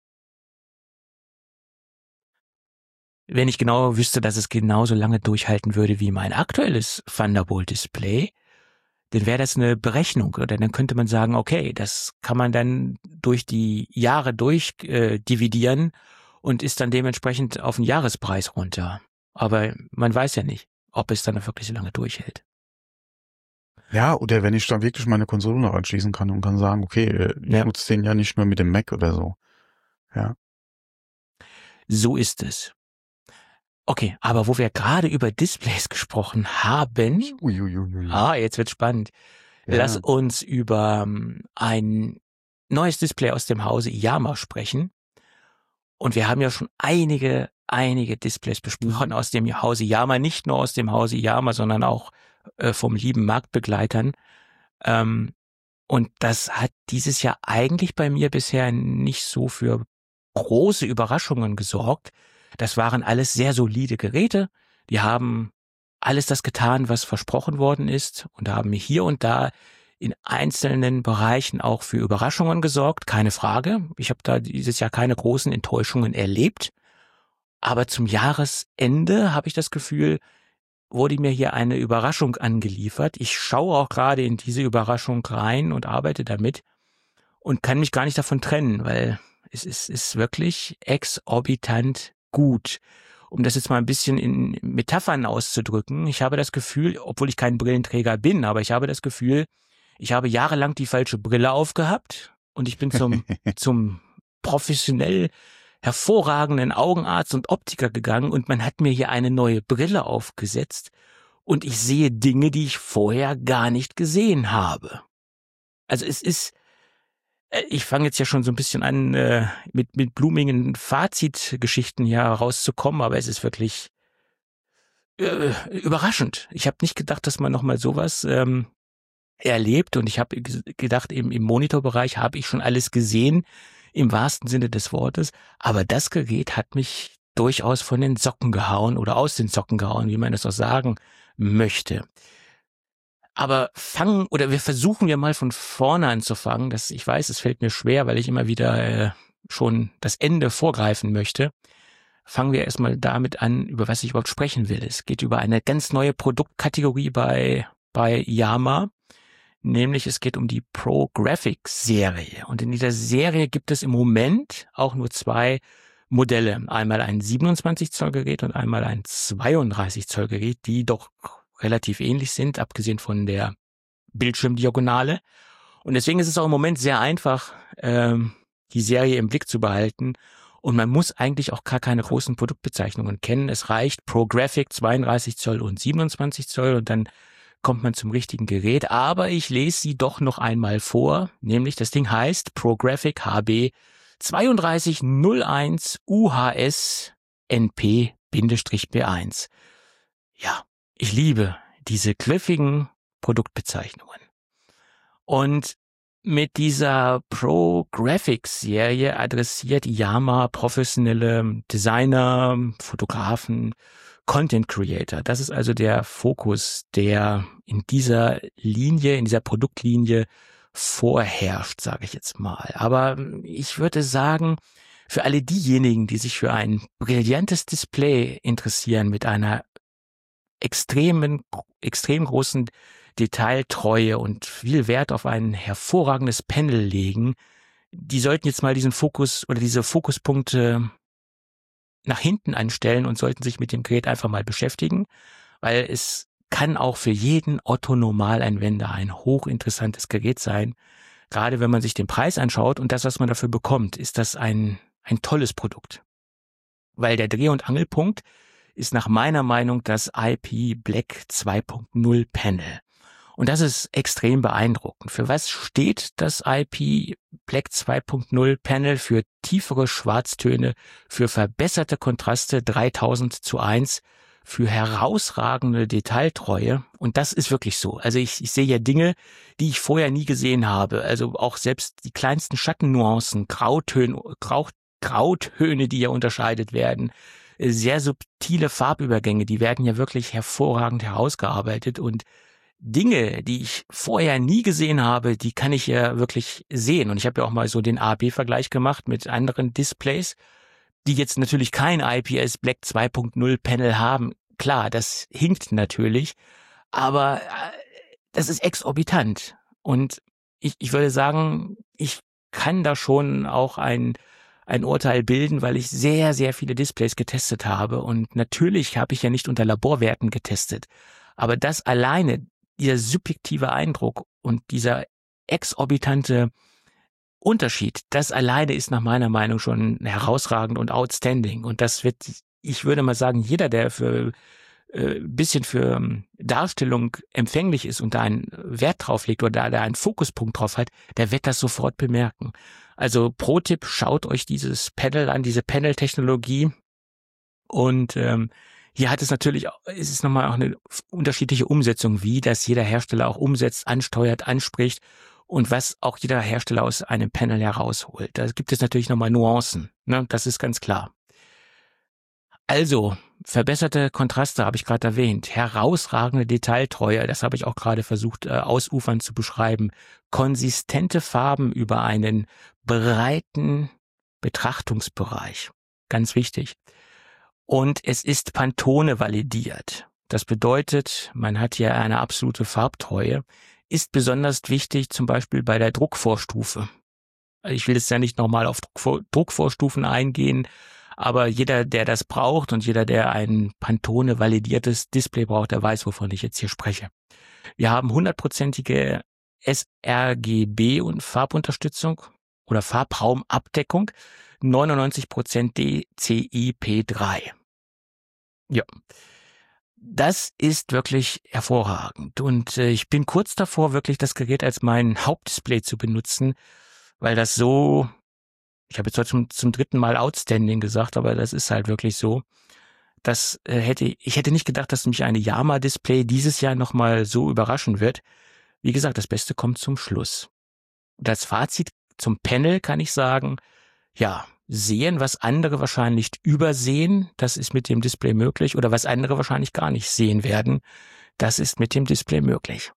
Wenn ich genau wüsste, dass es genauso lange durchhalten würde wie mein aktuelles Thunderbolt-Display, dann wäre das eine Berechnung. Oder dann könnte man sagen, okay, das kann man dann durch die Jahre durch äh, dividieren und ist dann dementsprechend auf den Jahrespreis runter. Aber man weiß ja nicht, ob es dann wirklich so lange durchhält. Ja, oder wenn ich dann wirklich meine Konsole noch anschließen kann und kann sagen, okay, äh, ich Ja. nutze den ja nicht nur mit dem Mac oder so. Ja. So ist es. Okay, aber wo wir gerade über Displays gesprochen haben, Uiuiui. ah, jetzt wird spannend. Ja. Lass uns über ähm, ein neues Display aus dem Hause Yama sprechen. Und wir haben ja schon einige, einige Displays besprochen aus dem Hause Yama, nicht nur aus dem Hause Yama, sondern auch äh, vom lieben Marktbegleitern. Ähm, und das hat dieses Jahr eigentlich bei mir bisher nicht so für große Überraschungen gesorgt. Das waren alles sehr solide Geräte. Die haben alles das getan, was versprochen worden ist und haben hier und da in einzelnen Bereichen auch für Überraschungen gesorgt, keine Frage. Ich habe da dieses Jahr keine großen Enttäuschungen erlebt. Aber zum Jahresende habe ich das Gefühl, wurde mir hier eine Überraschung angeliefert. Ich schaue auch gerade in diese Überraschung rein und arbeite damit und kann mich gar nicht davon trennen, weil es ist, ist wirklich exorbitant gut. Um das jetzt mal ein bisschen in Metaphern auszudrücken, ich habe das Gefühl, obwohl ich kein Brillenträger bin, aber ich habe das Gefühl, ich habe jahrelang die falsche Brille aufgehabt und ich bin zum, zum professionell hervorragenden Augenarzt und Optiker gegangen und man hat mir hier eine neue Brille aufgesetzt und ich sehe Dinge, die ich vorher gar nicht gesehen habe. Also es ist, ich fange jetzt ja schon so ein bisschen an, äh, mit, mit blumigen Fazitgeschichten hier rauszukommen, aber es ist wirklich äh, überraschend. Ich habe nicht gedacht, dass man nochmal sowas ähm, erlebt, und ich habe gedacht, im, im Monitorbereich habe ich schon alles gesehen, im wahrsten Sinne des Wortes, aber das Gerät hat mich durchaus von den Socken gehauen oder aus den Socken gehauen, wie man das auch sagen möchte. Aber fangen, oder wir versuchen ja mal von vorne anzufangen. Das, ich weiß, es fällt mir schwer, weil ich immer wieder äh, schon das Ende vorgreifen möchte. Fangen wir erstmal damit an, über was ich überhaupt sprechen will. Es geht über eine ganz neue Produktkategorie bei, bei Yamaha. Nämlich es geht um die Pro Graphics Serie. Und in dieser Serie gibt es im Moment auch nur zwei Modelle. Einmal ein siebenundzwanzig Zoll Gerät und einmal ein zweiunddreißig Zoll Gerät, die doch relativ ähnlich sind, abgesehen von der Bildschirmdiagonale. Und deswegen ist es auch im Moment sehr einfach, ähm, die Serie im Blick zu behalten. Und man muss eigentlich auch gar keine großen Produktbezeichnungen kennen. Es reicht Pro Graphic zweiunddreißig Zoll und siebenundzwanzig Zoll und dann kommt man zum richtigen Gerät. Aber ich lese sie doch noch einmal vor, nämlich das Ding heißt Pro Graphic H B zweiunddreißig null eins U H S N P B eins. Ja, ich liebe diese griffigen Produktbezeichnungen. Und mit dieser Pro Graphics Serie adressiert Yamaha professionelle Designer, Fotografen, Content Creator. Das ist also der Fokus, der in dieser Linie, in dieser Produktlinie vorherrscht, sage ich jetzt mal. Aber ich würde sagen, für alle diejenigen, die sich für ein brillantes Display interessieren mit einer extremen, extrem großen Detailtreue und viel Wert auf ein hervorragendes Panel legen, die sollten jetzt mal diesen Fokus oder diese Fokuspunkte nach hinten anstellen und sollten sich mit dem Gerät einfach mal beschäftigen, weil es kann auch für jeden Otto-Normalanwender ein hochinteressantes Gerät sein. Gerade wenn man sich den Preis anschaut und das, was man dafür bekommt, ist das ein, ein tolles Produkt. Weil der Dreh- und Angelpunkt ist nach meiner Meinung das I P Black zwei Punkt null Panel. Und das ist extrem beeindruckend. Für was steht das I P Black zwei Punkt null Panel? Für tiefere Schwarztöne, für verbesserte Kontraste dreitausend zu eins, für herausragende Detailtreue. Und das ist wirklich so. Also ich, ich sehe ja Dinge, die ich vorher nie gesehen habe. Also auch selbst die kleinsten Schattennuancen, Grautöne, Grau, Grautöne, die ja unterscheidet werden, sehr subtile Farbübergänge, die werden ja wirklich hervorragend herausgearbeitet, und Dinge, die ich vorher nie gesehen habe, die kann ich ja wirklich sehen. Und ich habe ja auch mal so den A B-Vergleich gemacht mit anderen Displays, die jetzt natürlich kein I P S Black zwei Punkt null Panel haben. Klar, das hinkt natürlich, aber das ist exorbitant. Und ich, ich würde sagen, ich kann da schon auch ein ein Urteil bilden, weil ich sehr, sehr viele Displays getestet habe. Und natürlich habe ich ja nicht unter Laborwerten getestet. Aber das alleine, dieser subjektive Eindruck und dieser exorbitante Unterschied, das alleine ist nach meiner Meinung schon herausragend und outstanding. Und das wird, ich würde mal sagen, jeder, der für äh, bisschen für ähm, Darstellung empfänglich ist und da einen Wert drauf legt oder da, da einen Fokuspunkt drauf hat, der wird das sofort bemerken. Also Pro-Tipp, schaut euch dieses Panel an, diese Panel-Technologie. Und ähm, hier hat es natürlich, ist es nochmal auch eine unterschiedliche Umsetzung, wie das jeder Hersteller auch umsetzt, ansteuert, anspricht und was auch jeder Hersteller aus einem Panel herausholt. Da gibt es natürlich nochmal Nuancen, ne? Das ist ganz klar. Also, verbesserte Kontraste habe ich gerade erwähnt, herausragende Detailtreue, das habe ich auch gerade versucht äh, ausufernd zu beschreiben, konsistente Farben über einen breiten Betrachtungsbereich, ganz wichtig. Und es ist Pantone validiert. Das bedeutet, man hat hier eine absolute Farbtreue, ist besonders wichtig zum Beispiel bei der Druckvorstufe. Ich will jetzt ja nicht nochmal auf Druckvor- Druckvorstufen eingehen, aber jeder, der das braucht und jeder, der ein Pantone validiertes Display braucht, der weiß, wovon ich jetzt hier spreche. Wir haben hundertprozentige S R G B und Farbunterstützung oder Farbraumabdeckung, neunundneunzig Prozent D C I P drei. Ja. das ist wirklich hervorragend. Und äh, ich bin kurz davor, wirklich das Gerät als mein Hauptdisplay zu benutzen, weil das so, ich habe jetzt heute zum, zum dritten Mal outstanding gesagt, aber das ist halt wirklich so. Das äh, hätte ich hätte nicht gedacht, dass mich eine Yama-Display dieses Jahr nochmal so überraschen wird. Wie gesagt, das Beste kommt zum Schluss. Und als Fazit zum Panel kann ich sagen, ja, sehen, was andere wahrscheinlich übersehen, das ist mit dem Display möglich, oder was andere wahrscheinlich gar nicht sehen werden, das ist mit dem Display möglich.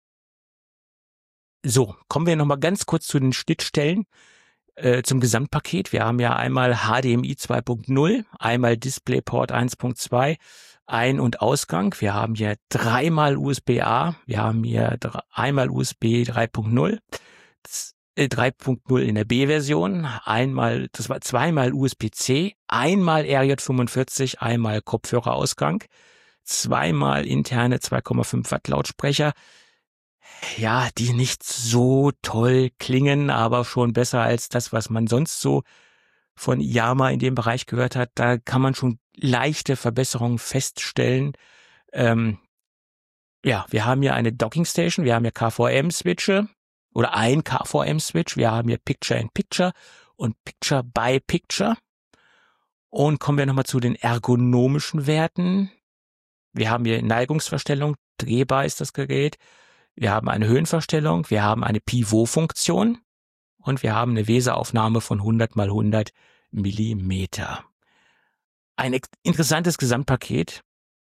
So, kommen wir nochmal ganz kurz zu den Schnittstellen. Äh, zum Gesamtpaket. Wir haben ja einmal H D M I zwei Punkt null, einmal DisplayPort eins Punkt zwei, Ein- und Ausgang. Wir haben hier dreimal U S B A, wir haben hier drei, einmal U S B drei Punkt null, äh, drei Punkt null in der B-Version, einmal, das war zweimal U S B C, einmal R J fünfundvierzig, einmal Kopfhörerausgang, zweimal interne zwei Komma fünf Watt Lautsprecher. Ja, die nicht so toll klingen, aber schon besser als das, was man sonst so von Yama in dem Bereich gehört hat. Da kann man schon leichte Verbesserungen feststellen. Ähm, ja, wir haben hier eine Dockingstation, wir haben hier K V M-Switche oder ein K V M-Switch, wir haben hier Picture-in-Picture und Picture-by-Picture. Und kommen wir nochmal zu den ergonomischen Werten. Wir haben hier Neigungsverstellung, drehbar ist das Gerät. Wir haben eine Höhenverstellung, wir haben eine Pivot-Funktion und wir haben eine Weser-Aufnahme von hundert mal hundert Millimeter. Ein interessantes Gesamtpaket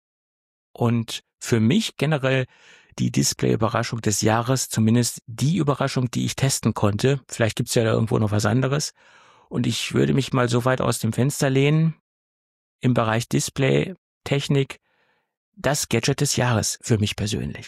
und für mich generell die Display-Überraschung des Jahres, zumindest die Überraschung, die ich testen konnte. Vielleicht gibt's ja da irgendwo noch was anderes. Und ich würde mich mal so weit aus dem Fenster lehnen, im Bereich Display-Technik, das Gadget des Jahres für mich persönlich.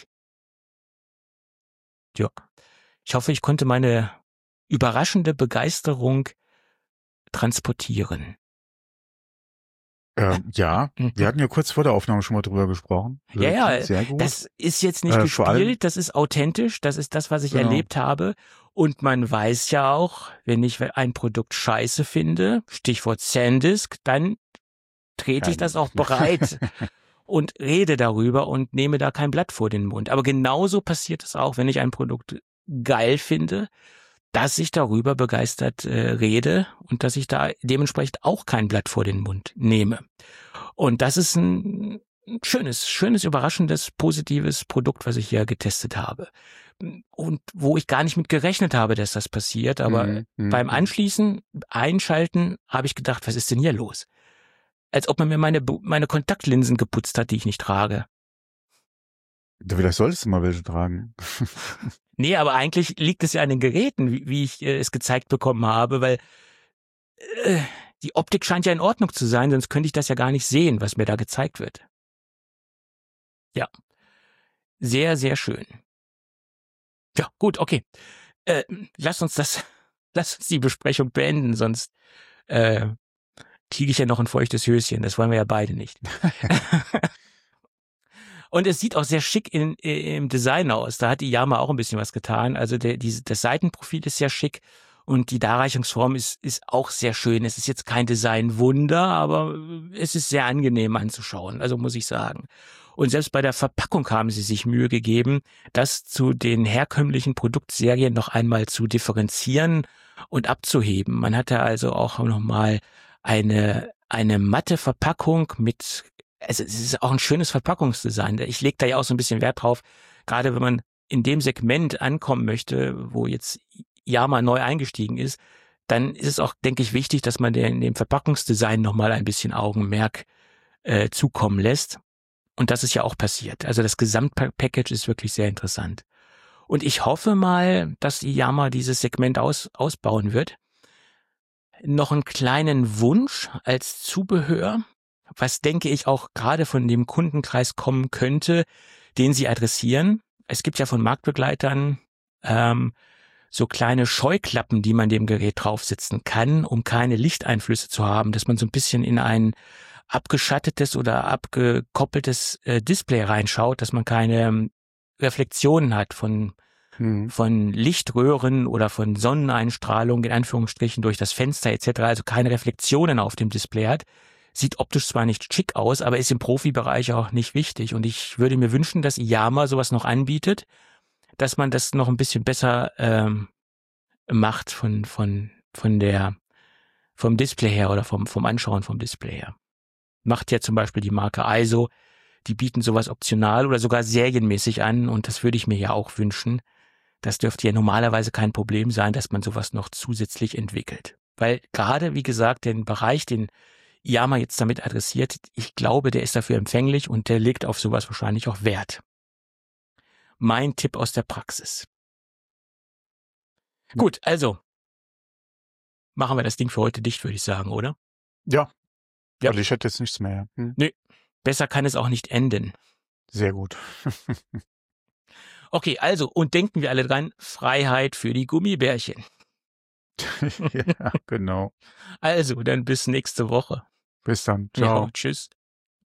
Ja, ich hoffe, ich konnte meine überraschende Begeisterung transportieren. Ähm, ja, wir hatten ja kurz vor der Aufnahme schon mal drüber gesprochen. Ja, ja, sehr gut. Das ist jetzt nicht äh, gespielt, das ist authentisch, das ist das, was ich genau. erlebt habe. Und man weiß ja auch, wenn ich ein Produkt scheiße finde, Stichwort SanDisk, dann trete ich das auch bereit und rede darüber und nehme da kein Blatt vor den Mund. Aber genauso passiert es auch, wenn ich ein Produkt geil finde, dass ich darüber begeistert äh, rede und dass ich da dementsprechend auch kein Blatt vor den Mund nehme. Und das ist ein schönes, schönes, überraschendes, positives Produkt, was ich hier getestet habe. Und wo ich gar nicht mit gerechnet habe, dass das passiert. Aber Mhm, mhm. beim Anschließen, Einschalten, habe ich gedacht, was ist denn hier los? Als ob man mir meine, meine Kontaktlinsen geputzt hat, die ich nicht trage. Vielleicht solltest du mal welche tragen. Nee, aber eigentlich liegt es ja an den Geräten, wie, wie ich äh, es gezeigt bekommen habe, weil äh, die Optik scheint ja in Ordnung zu sein, sonst könnte ich das ja gar nicht sehen, was mir da gezeigt wird. Ja, sehr, sehr schön. Ja, gut, okay. Äh, lass uns das, lass uns die Besprechung beenden, sonst äh, kriege ich ja noch ein feuchtes Höschen. Das wollen wir ja beide nicht. Und es sieht auch sehr schick in, im Design aus. Da hat die Yama auch ein bisschen was getan. Also der, die, das Seitenprofil ist sehr schick und die Darreichungsform ist, ist auch sehr schön. Es ist jetzt kein Designwunder, aber es ist sehr angenehm anzuschauen. Also muss ich sagen. Und selbst bei der Verpackung haben sie sich Mühe gegeben, das zu den herkömmlichen Produktserien noch einmal zu differenzieren und abzuheben. Man hatte also auch nochmal eine, eine matte Verpackung mit, also es ist auch ein schönes Verpackungsdesign. Ich lege da ja auch so ein bisschen Wert drauf, gerade wenn man in dem Segment ankommen möchte, wo jetzt Yama neu eingestiegen ist, dann ist es auch, denke ich, wichtig, dass man in dem Verpackungsdesign nochmal ein bisschen Augenmerk äh, zukommen lässt. Und das ist ja auch passiert. Also das Gesamtpackage ist wirklich sehr interessant. Und ich hoffe mal, dass die Yama dieses Segment aus, ausbauen wird. Noch einen kleinen Wunsch als Zubehör, was denke ich auch gerade von dem Kundenkreis kommen könnte, den sie adressieren. Es gibt ja von Marktbegleitern ähm, so kleine Scheuklappen, die man dem Gerät draufsetzen kann, um keine Lichteinflüsse zu haben, dass man so ein bisschen in ein abgeschattetes oder abgekoppeltes äh, Display reinschaut, dass man keine ähm, Reflexionen hat von mhm. von Lichtröhren oder von Sonneneinstrahlung in Anführungsstrichen durch das Fenster et cetera, also keine Reflexionen auf dem Display hat. Sieht optisch zwar nicht schick aus, aber ist im Profibereich auch nicht wichtig. Und ich würde mir wünschen, dass Iyama sowas noch anbietet, dass man das noch ein bisschen besser ähm, macht von von von der vom Display her oder vom vom Anschauen vom Display her. Macht ja zum Beispiel die Marke I S O, die bieten sowas optional oder sogar serienmäßig an und das würde ich mir ja auch wünschen. Das dürfte ja normalerweise kein Problem sein, dass man sowas noch zusätzlich entwickelt. Weil gerade, wie gesagt, den Bereich, den Iyama jetzt damit adressiert, ich glaube, der ist dafür empfänglich und der legt auf sowas wahrscheinlich auch Wert. Mein Tipp aus der Praxis. Gut, also machen wir das Ding für heute dicht, würde ich sagen, oder? Ja. Ja. Also ich hätte jetzt nichts mehr. Hm? Nee, besser kann es auch nicht enden. Sehr gut. Okay, also, und denken wir alle dran, Freiheit für die Gummibärchen. Ja, genau. Also, dann bis nächste Woche. Bis dann. Ciao. Ja, tschüss.